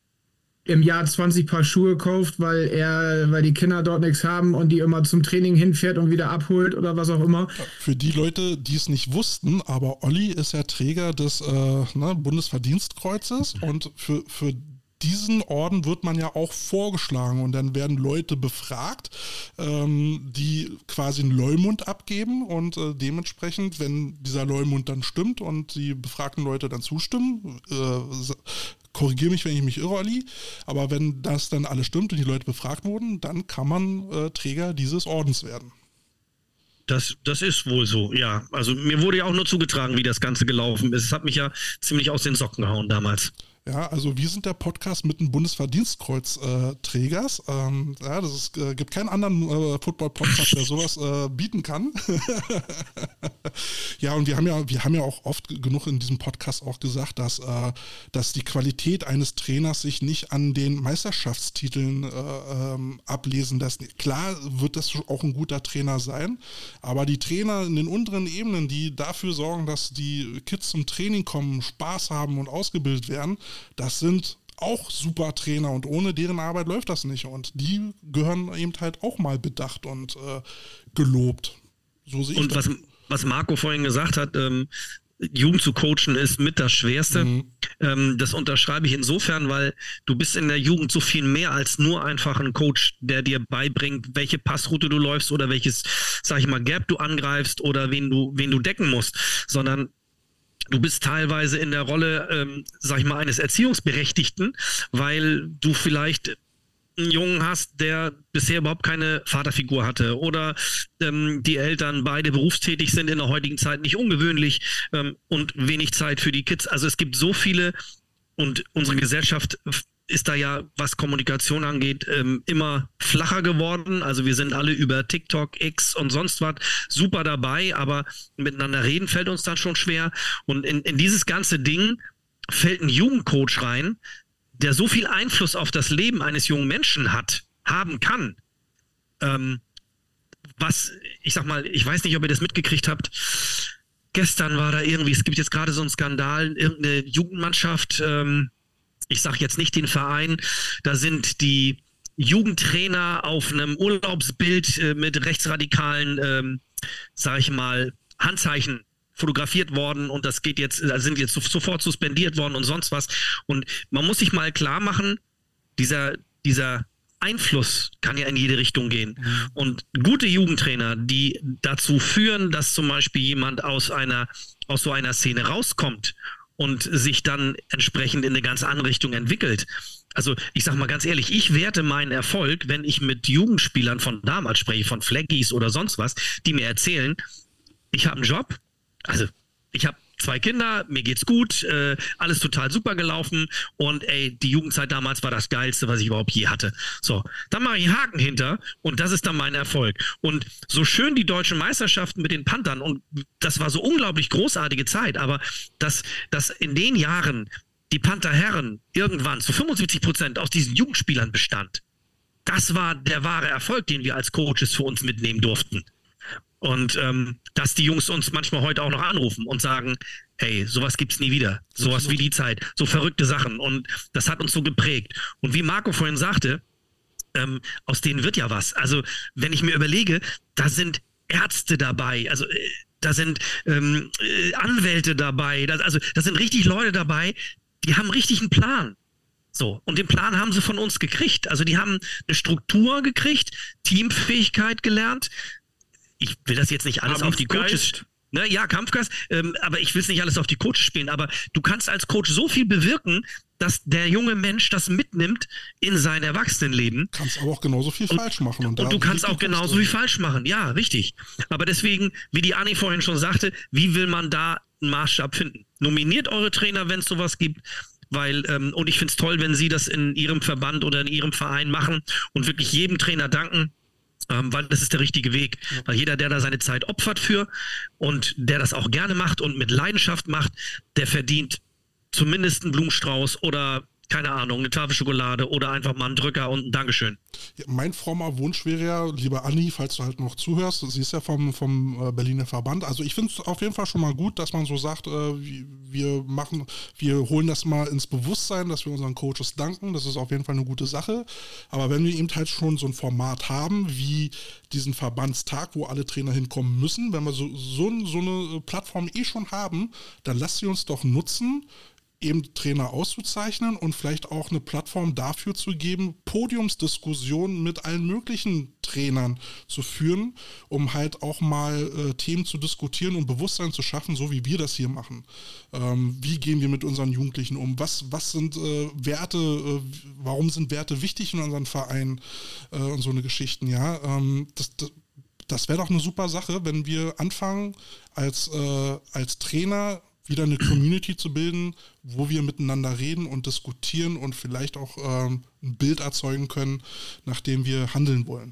im Jahr zwanzig Paar Schuhe kauft, weil er, weil die Kinder dort nichts haben und die immer zum Training hinfährt und wieder abholt oder was auch immer. Für die Leute, die es nicht wussten, aber Olli ist ja Träger des äh, ne, Bundesverdienstkreuzes und für, für diesen Orden wird man ja auch vorgeschlagen und dann werden Leute befragt, ähm, die quasi einen Leumund abgeben und äh, dementsprechend, wenn dieser Leumund dann stimmt und die befragten Leute dann zustimmen, äh, korrigiere mich, wenn ich mich irre, Olli, aber wenn das dann alles stimmt und die Leute befragt wurden, dann kann man äh, Träger dieses Ordens werden. Das, das ist wohl so, ja. Also mir wurde ja auch nur zugetragen, wie das Ganze gelaufen ist. Es hat mich ja ziemlich aus den Socken gehauen damals. Ja, also wir sind der Podcast mit einem Bundesverdienstkreuz-Trägers. Äh, ähm, ja, das ist, äh, gibt keinen anderen äh, Football-Podcast, der sowas äh, bieten kann. Ja, und wir haben ja, wir haben ja auch oft genug in diesem Podcast auch gesagt, dass, äh, dass die Qualität eines Trainers sich nicht an den Meisterschaftstiteln äh, ähm, ablesen lässt. Klar wird das auch ein guter Trainer sein, aber die Trainer in den unteren Ebenen, die dafür sorgen, dass die Kids zum Training kommen, Spaß haben und ausgebildet werden, das sind auch super Trainer und ohne deren Arbeit läuft das nicht und die gehören eben halt auch mal bedacht und äh, gelobt. So sehe ich Und das. was, was Marco vorhin gesagt hat, ähm, Jugend zu coachen ist mit das Schwerste. Mhm. Ähm, das unterschreibe ich insofern, weil du bist in der Jugend so viel mehr als nur einfach ein Coach, der dir beibringt, welche Passroute du läufst oder welches, sag ich mal, Gap du angreifst oder wen du, wen du decken musst, sondern du bist teilweise in der Rolle, ähm, sag ich mal, eines Erziehungsberechtigten, weil du vielleicht einen Jungen hast, der bisher überhaupt keine Vaterfigur hatte oder ähm, die Eltern beide berufstätig sind in der heutigen Zeit, nicht ungewöhnlich, ähm, und wenig Zeit für die Kids. Also es gibt so viele und unsere Gesellschaft ist da ja, was Kommunikation angeht, ähm, immer flacher geworden. Also wir sind alle über TikTok, X und sonst was super dabei, aber miteinander reden fällt uns dann schon schwer. Und in, in dieses ganze Ding fällt ein Jugendcoach rein, der so viel Einfluss auf das Leben eines jungen Menschen hat, haben kann. Ähm, was, ich sag mal, ich weiß nicht, ob ihr das mitgekriegt habt. Gestern war da irgendwie, es gibt jetzt gerade so einen Skandal, irgendeine Jugendmannschaft, ähm, ich sage jetzt nicht den Verein, da sind die Jugendtrainer auf einem Urlaubsbild äh, mit rechtsradikalen, ähm, sag ich mal, Handzeichen fotografiert worden und das geht jetzt, also sind jetzt sofort suspendiert worden und sonst was. Und man muss sich mal klar machen, dieser, dieser Einfluss kann ja in jede Richtung gehen. Mhm. Und gute Jugendtrainer, die dazu führen, dass zum Beispiel jemand aus einer, aus so einer Szene rauskommt und sich dann entsprechend in eine ganz andere Richtung entwickelt. Also ich sag mal ganz ehrlich, ich werte meinen Erfolg, wenn ich mit Jugendspielern von damals spreche, von Flaggies oder sonst was, die mir erzählen, ich habe einen Job, also ich habe zwei Kinder, mir geht's gut, äh, alles total super gelaufen und ey, die Jugendzeit damals war das Geilste, was ich überhaupt je hatte. So, dann mache ich einen Haken hinter und das ist dann mein Erfolg. Und so schön die deutschen Meisterschaften mit den Panthern und das war so unglaublich großartige Zeit, aber dass, dass in den Jahren die Panther-Herren irgendwann zu fünfundsiebzig Prozent aus diesen Jugendspielern bestand, das war der wahre Erfolg, den wir als Coaches für uns mitnehmen durften. Und ähm, dass die Jungs uns manchmal heute auch noch anrufen und sagen, hey, sowas gibt's nie wieder. Sowas wie die Zeit. So verrückte Sachen. Und das hat uns so geprägt. Und wie Marco vorhin sagte, ähm, aus denen wird ja was. Also wenn ich mir überlege, da sind Ärzte dabei, also äh, da sind ähm, äh, Anwälte dabei, das, also da sind richtig Leute dabei, die haben richtig einen Plan. So, und den Plan haben sie von uns gekriegt. Also die haben eine Struktur gekriegt, Teamfähigkeit gelernt. Ich will das jetzt nicht alles auf die Coaches, ne, ja, Kampfgeist, ähm, aber ich will es nicht alles auf die Coaches spielen, aber du kannst als Coach so viel bewirken, dass der junge Mensch das mitnimmt in sein Erwachsenenleben. Du kannst aber auch genauso viel und, falsch machen. Und, und du kannst auch genauso viel falsch machen, ja, richtig. Aber deswegen, wie die Anni vorhin schon sagte, wie will man da einen Maßstab finden? Nominiert eure Trainer, wenn es sowas gibt, weil, ähm, und ich finde es toll, wenn sie das in ihrem Verband oder in ihrem Verein machen und wirklich jedem Trainer danken, Ähm, weil das ist der richtige Weg. Ja. Weil jeder, der da seine Zeit opfert für und der das auch gerne macht und mit Leidenschaft macht, der verdient zumindest einen Blumenstrauß oder, keine Ahnung, eine Tafel Schokolade oder einfach mal einen Drücker und ein Dankeschön. Ja, mein frommer Wunsch wäre ja, liebe Anni, falls du halt noch zuhörst, sie ist ja vom, vom äh, Berliner Verband, also ich finde es auf jeden Fall schon mal gut, dass man so sagt, äh, wir machen, wir holen das mal ins Bewusstsein, dass wir unseren Coaches danken, das ist auf jeden Fall eine gute Sache, aber wenn wir eben halt schon so ein Format haben, wie diesen Verbandstag, wo alle Trainer hinkommen müssen, wenn wir so, so, so eine Plattform eh schon haben, dann lasst sie uns doch nutzen, eben Trainer auszuzeichnen und vielleicht auch eine Plattform dafür zu geben, Podiumsdiskussionen mit allen möglichen Trainern zu führen, um halt auch mal äh, Themen zu diskutieren und Bewusstsein zu schaffen, so wie wir das hier machen. Ähm, wie gehen wir mit unseren Jugendlichen um? Was, was sind äh, Werte? Äh, warum sind Werte wichtig in unseren Vereinen? Äh, und so eine Geschichten, ja. Ähm, das, das das wäre doch eine super Sache, wenn wir anfangen, als, äh, als Trainer wieder eine Community zu bilden, wo wir miteinander reden und diskutieren und vielleicht auch ähm, ein Bild erzeugen können, nach dem wir handeln wollen.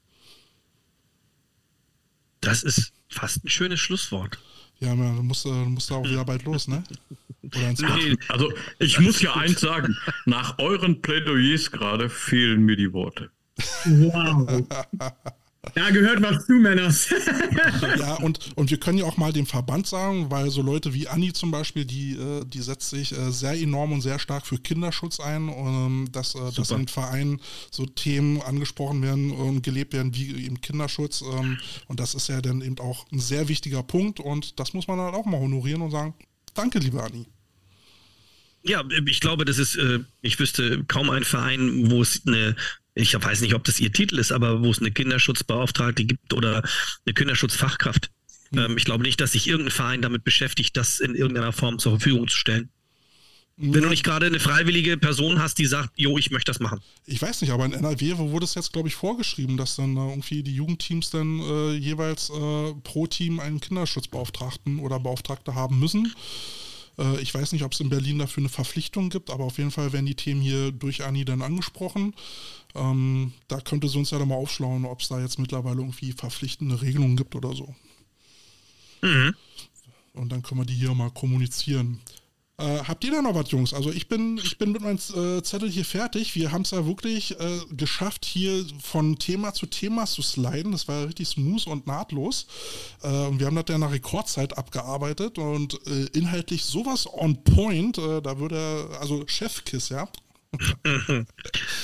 Das ist fast ein schönes Schlusswort. Ja, man, du musst, du musst da auch wieder bald los, ne? Oder ins nee, also ich muss ja eins sagen, nach euren Plädoyers gerade fehlen mir die Worte. Wow. Da gehört was zu, Männers. Ja, und, und wir können ja auch mal dem Verband sagen, weil so Leute wie Anni zum Beispiel, die, die setzt sich sehr enorm und sehr stark für Kinderschutz ein, und dass, dass in den Vereinen so Themen angesprochen werden und gelebt werden wie eben Kinderschutz. Und das ist ja dann eben auch ein sehr wichtiger Punkt und das muss man halt auch mal honorieren und sagen, danke, liebe Anni. Ja, ich glaube, das ist, ich wüsste kaum einen Verein, wo es eine, ich weiß nicht, ob das ihr Titel ist, aber wo es eine Kinderschutzbeauftragte gibt oder eine Kinderschutzfachkraft. Mhm. Ich glaube nicht, dass sich irgendein Verein damit beschäftigt, das in irgendeiner Form zur Verfügung zu stellen. Mhm. Wenn du nicht gerade eine freiwillige Person hast, die sagt, jo, ich möchte das machen. Ich weiß nicht, aber in N R W wurde es jetzt, glaube ich, vorgeschrieben, dass dann äh, irgendwie die Jugendteams dann äh, jeweils äh, pro Team einen Kinderschutzbeauftragten oder Beauftragte haben müssen. Ich weiß nicht, ob es in Berlin dafür eine Verpflichtung gibt, aber auf jeden Fall werden die Themen hier durch Anni dann angesprochen. Ähm, da könnte sie uns ja dann mal aufschlauen, ob es da jetzt mittlerweile irgendwie verpflichtende Regelungen gibt oder so. Mhm. Und dann können wir die hier mal kommunizieren. Äh, habt ihr da noch was, Jungs? Also ich bin, ich bin mit meinem äh, Zettel hier fertig. Wir haben es ja wirklich äh, geschafft, hier von Thema zu Thema zu sliden. Das war ja richtig smooth und nahtlos. Äh, und wir haben das ja nach Rekordzeit abgearbeitet und äh, inhaltlich sowas on point. Äh, da würde, also Chefkiss, ja.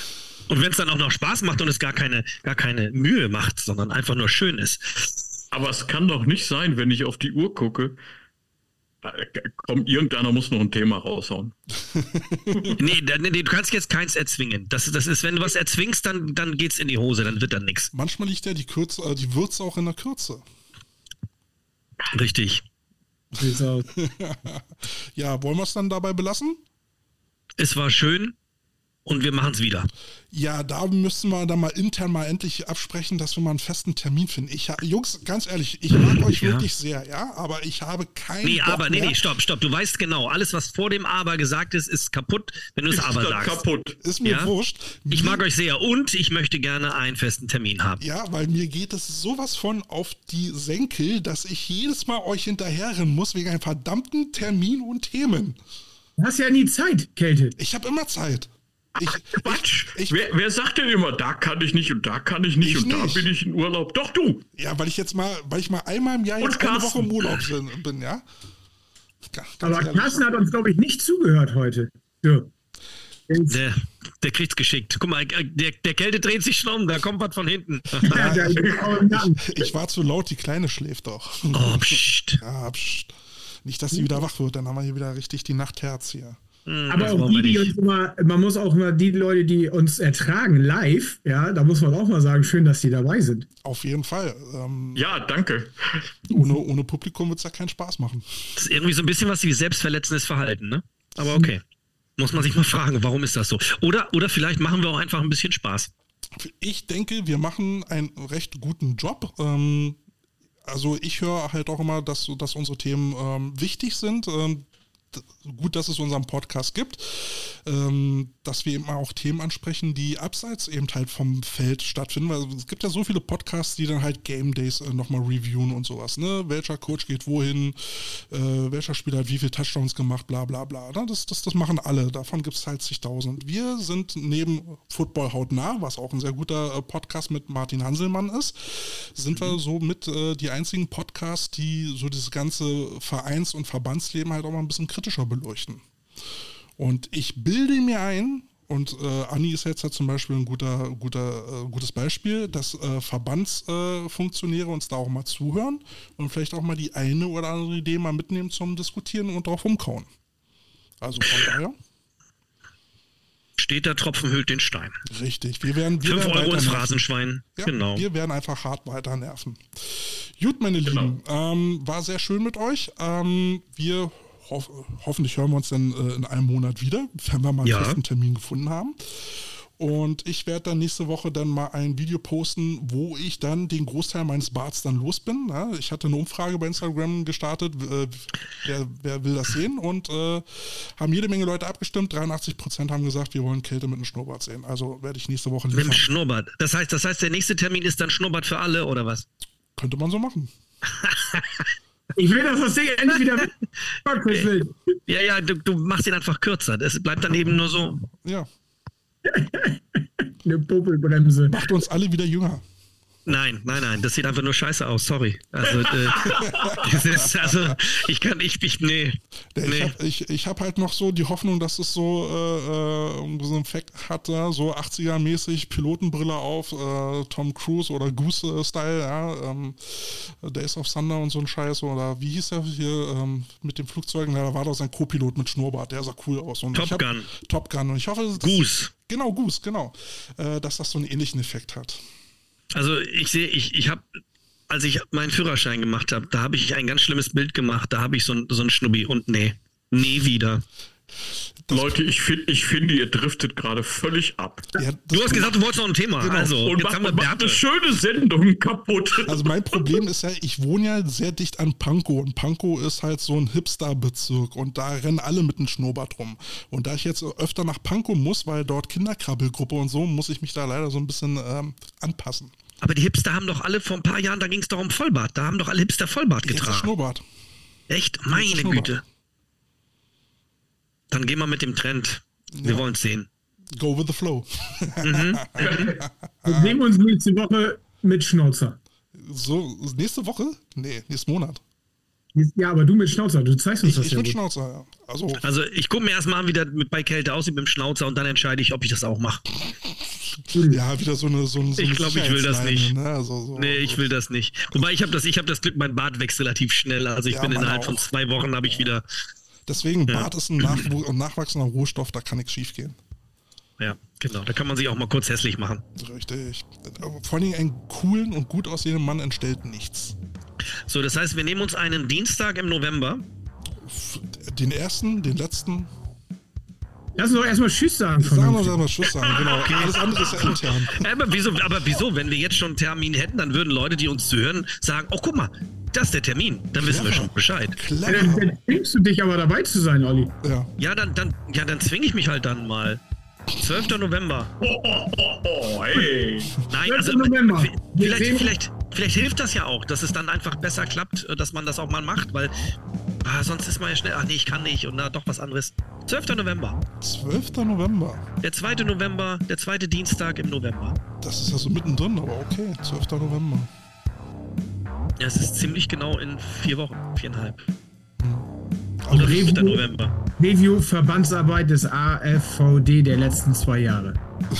Und wenn es dann auch noch Spaß macht und es gar keine, gar keine Mühe macht, sondern einfach nur schön ist. Aber es kann doch nicht sein, wenn ich auf die Uhr gucke, komm, irgendeiner muss noch ein Thema raushauen. nee, nee, du kannst jetzt keins erzwingen. Das, das ist, wenn du was erzwingst, dann, dann geht's in die Hose, dann wird dann nichts. Manchmal liegt ja die, Kürze, äh, die Würze auch in der Kürze. Richtig. Ja, wollen wir es dann dabei belassen? Es war schön. Und wir machen es wieder. Ja, da müssen wir dann mal intern mal endlich absprechen, dass wir mal einen festen Termin finden. Ich, Jungs, ganz ehrlich, ich mag euch ja. wirklich sehr, ja, aber ich habe keinen Nee, Bock aber, nee, mehr. nee, stopp, stopp. Du weißt genau, alles, was vor dem Aber gesagt ist, ist kaputt, wenn du es Aber sagst. Kaputt. Ist mir ja? wurscht. Ich mir, mag euch sehr und ich möchte gerne einen festen Termin haben. Ja, weil mir geht es sowas von auf die Senkel, dass ich jedes Mal euch hinterherrennen muss wegen einem verdammten Termin und Themen. Du hast ja nie Zeit, Kälte. Ich habe immer Zeit. Ich, Quatsch! Ich, ich, wer, wer sagt denn immer, da kann ich nicht und da kann ich nicht ich und nicht. da bin ich in Urlaub? Doch du! Ja, weil ich jetzt mal, weil ich mal einmal im Jahr Und jetzt eine Carsten. Woche im Urlaub bin, bin ja. Ganz Aber ehrlich. Carsten hat uns, glaube ich, nicht zugehört heute. So. Der, der kriegt's geschickt. Guck mal, der, der Kälte dreht sich schon um, da kommt was von hinten. Ja, der ist auch im Nacken. Ich war zu laut, die Kleine schläft doch. Oh, pst. Ja, pst. Nicht, dass sie wieder wach wird, dann haben wir hier wieder richtig die Nachtherz hier. Aber auch die, die uns immer, man muss auch immer die Leute, die uns ertragen live, ja, da muss man auch mal sagen, schön, dass die dabei sind. Auf jeden Fall. Ähm, Ja, danke. ohne, ohne Publikum wird es ja keinen Spaß machen. Das ist irgendwie so ein bisschen was wie selbstverletzendes Verhalten, ne? Aber okay. Muss man sich mal fragen, warum ist das so? Oder, oder vielleicht machen wir auch einfach ein bisschen Spaß. Ich denke, wir machen einen recht guten Job. Ähm, also ich höre halt auch immer, dass, dass unsere Themen ähm, wichtig sind. Ähm, gut, dass es unseren Podcast gibt, ähm, dass wir eben auch Themen ansprechen, die abseits eben halt vom Feld stattfinden, weil es gibt ja so viele Podcasts, die dann halt Game Days äh, nochmal reviewen und sowas, ne? Welcher Coach geht wohin, äh, welcher Spieler hat wie viele Touchdowns gemacht, bla bla bla, ne? das, das, das machen alle, davon gibt es halt zigtausend. Wir sind neben Football hautnah, was auch ein sehr guter äh, Podcast mit Martin Hanselmann ist, sind wir so mit äh, die einzigen Podcasts, die so dieses ganze Vereins- und Verbandsleben halt auch mal ein bisschen kritischer beleuchten. Und ich bilde mir ein, und äh, Anni ist jetzt halt zum Beispiel ein guter, guter, äh, gutes Beispiel, dass äh, Verbandsfunktionäre äh, uns da auch mal zuhören und vielleicht auch mal die eine oder andere Idee mal mitnehmen zum Diskutieren und drauf umkauen. Also von daher. Steht der Tropfen hüllt den Stein. Richtig. Wir werden, wir Fünf werden Euro ins weiter nerven. Phrasenschwein. Ja, Genau. Wir werden einfach hart weiter nerven. Gut, meine Genau. Lieben. Ähm, war sehr schön mit euch. Ähm, wir Hoff, hoffentlich hören wir uns dann äh, in einem Monat wieder, wenn wir mal einen Ja. festen Termin gefunden haben. Und ich werde dann nächste Woche dann mal ein Video posten, wo ich dann den Großteil meines Barts dann los bin. Ja, ich hatte eine Umfrage bei Instagram gestartet, äh, wer, wer will das sehen? Und äh, haben jede Menge Leute abgestimmt. dreiundachtzig Prozent haben gesagt, wir wollen Kälte mit einem Schnurrbart sehen. Also werde ich nächste Woche Mit dem liefern. Schnurrbart. Das heißt, das heißt, der nächste Termin ist dann Schnurrbart für alle, oder was? Könnte man so machen. Ich will, dass das Ding endlich wieder weg. Gottes Willen. Ja, ja, du, du machst ihn einfach kürzer. Das bleibt dann eben nur so. Ja, Eine Popelbremse. macht uns alle wieder jünger. Nein, nein, nein, das sieht einfach nur scheiße aus, sorry. Also, äh, das ist, also ich kann, ich, ich, nee. Ja, nee. Ich habe ich, ich hab halt noch so die Hoffnung, dass es so, äh, äh, so einen Effekt hat, ja, so achtziger-mäßig, Pilotenbrille auf, äh, Tom Cruise oder Goose-Style, ja, ähm, Days of Thunder und so ein Scheiß, oder wie hieß der hier ähm, mit den Flugzeugen, ja, da war doch sein Co-Pilot mit Schnurrbart, der sah cool aus. Und Top ich hab, Gun. Top Gun. Und ich hoffe, dass, Goose. Genau, Goose, genau. Äh, dass das so einen ähnlichen Effekt hat. Also ich sehe, ich, ich habe, als ich meinen Führerschein gemacht habe, da habe ich ein ganz schlimmes Bild gemacht, da habe ich so, ein, so einen Schnubbi und nee, nie wieder. Leute, ich, find, ich finde, ihr driftet gerade völlig ab. Ja, Du das- hast gesagt, du wolltest noch ein Thema, Genau. also Und jetzt macht, haben wir macht Bärte. eine schöne Sendung kaputt. Also mein Problem ist ja, ich wohne ja sehr dicht an Pankow und Pankow ist halt so ein Hipster-Bezirk und da rennen alle mit einem Schnurrbart rum. Und da ich jetzt öfter nach Pankow muss, weil dort Kinderkrabbelgruppe und so, muss ich mich da leider so ein bisschen ähm, anpassen. Aber die Hipster haben doch alle vor ein paar Jahren, da ging es doch um Vollbart, da haben doch alle Hipster Vollbart Jetzt ist getragen. Schnurrbart. Echt? Meine Schnurrbart. Güte. Dann gehen wir mit dem Trend. Wir Ja. wollen es sehen. Go with the flow. Wir sehen uns nächste Woche mit Schnauzer. So, nächste Woche? Nee, nächsten Monat. Ja, aber du mit Schnauzer, du zeigst uns Ich, das ich ja mit gut. Schnauzer, ja. Also, Also ich gucke mir erstmal an, wie das mit bei Kälte aussieht mit dem Schnauzer und dann entscheide ich, ob ich das auch mache. Ja, wieder so eine so ein, so Ich glaube, ich will das nicht. Ne? Also, so, nee, ich will das nicht. Wobei ich habe das, ich habe das Glück, mein Bart wächst relativ schnell. Also ich Ja, bin innerhalb auch. von zwei Wochen habe ich wieder. Deswegen, Ja. Bart ist ein Nachw- nachwachsender Rohstoff, da kann nichts schief gehen. Ja, genau. Da kann man sich auch mal kurz hässlich machen. Richtig. Vor allem einen coolen und gut aussehenden Mann entstellt nichts. So, das heißt, wir nehmen uns einen Dienstag im November. Den ersten, den letzten. Lass uns doch erstmal Tschüss sagen. Sagen wir mal Tschüss sagen, genau. Alles andere ist ja intern. Aber wieso, aber wieso, wenn wir jetzt schon einen Termin hätten, dann würden Leute, die uns zuhören, sagen, oh, guck mal, das ist der Termin. Dann wissen wir schon Bescheid. Dann, Clever. dann zwingst du dich aber dabei zu sein, Olli. Ja. Ja, dann, dann, ja, dann zwinge ich mich halt dann mal. zwölfter November. Oh, oh, oh, oh, hey. Nein, also zwölfter November. Wir vielleicht, sehen- vielleicht, vielleicht hilft das ja auch, dass es dann einfach besser klappt, dass man das auch mal macht, weil ah, sonst ist man ja schnell, ach nee, ich kann nicht und na, doch was anderes. zwölfter November. zwölfter November. Der zweite November, der zweite Dienstag im November. Das ist ja so mittendrin, aber okay. zwölfter November. Ja, es ist ziemlich genau in vier Wochen, viereinhalb. Also, Oder fünfter Review, November. Review Verbandsarbeit des A F V D der letzten zwei Jahre.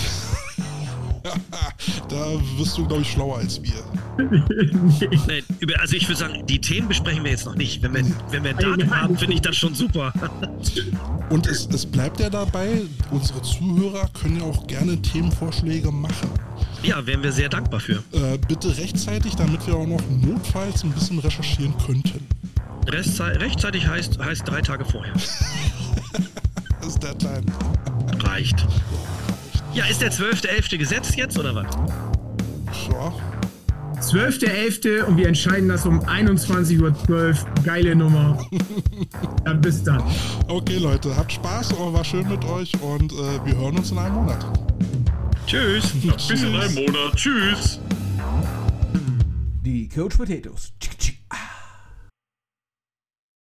da wirst du, glaube ich, schlauer als wir. Nee, über, also ich würde sagen, die Themen besprechen wir jetzt noch nicht. Wenn wir, wenn wir ein Datum haben, finde ich das schon super. Und es, es bleibt ja dabei, unsere Zuhörer können ja auch gerne Themenvorschläge machen. Ja, wären wir sehr dankbar für. Äh, bitte rechtzeitig, damit wir auch noch notfalls ein bisschen recherchieren könnten. Restzei rechtzeitig heißt, heißt drei Tage vorher. Das ist der Time. Reicht. Ja, ist der zwölfte elfte gesetzt jetzt, oder was? Ja. zwölfter elfter und wir entscheiden das um einundzwanzig Uhr zwölf. Geile Nummer. Dann bis dann. Okay, Leute, habt Spaß und war schön mit euch und äh, wir hören uns in einem Monat. Tschüss. Bis in einem Monat. Tschüss. Die Coach Potatoes.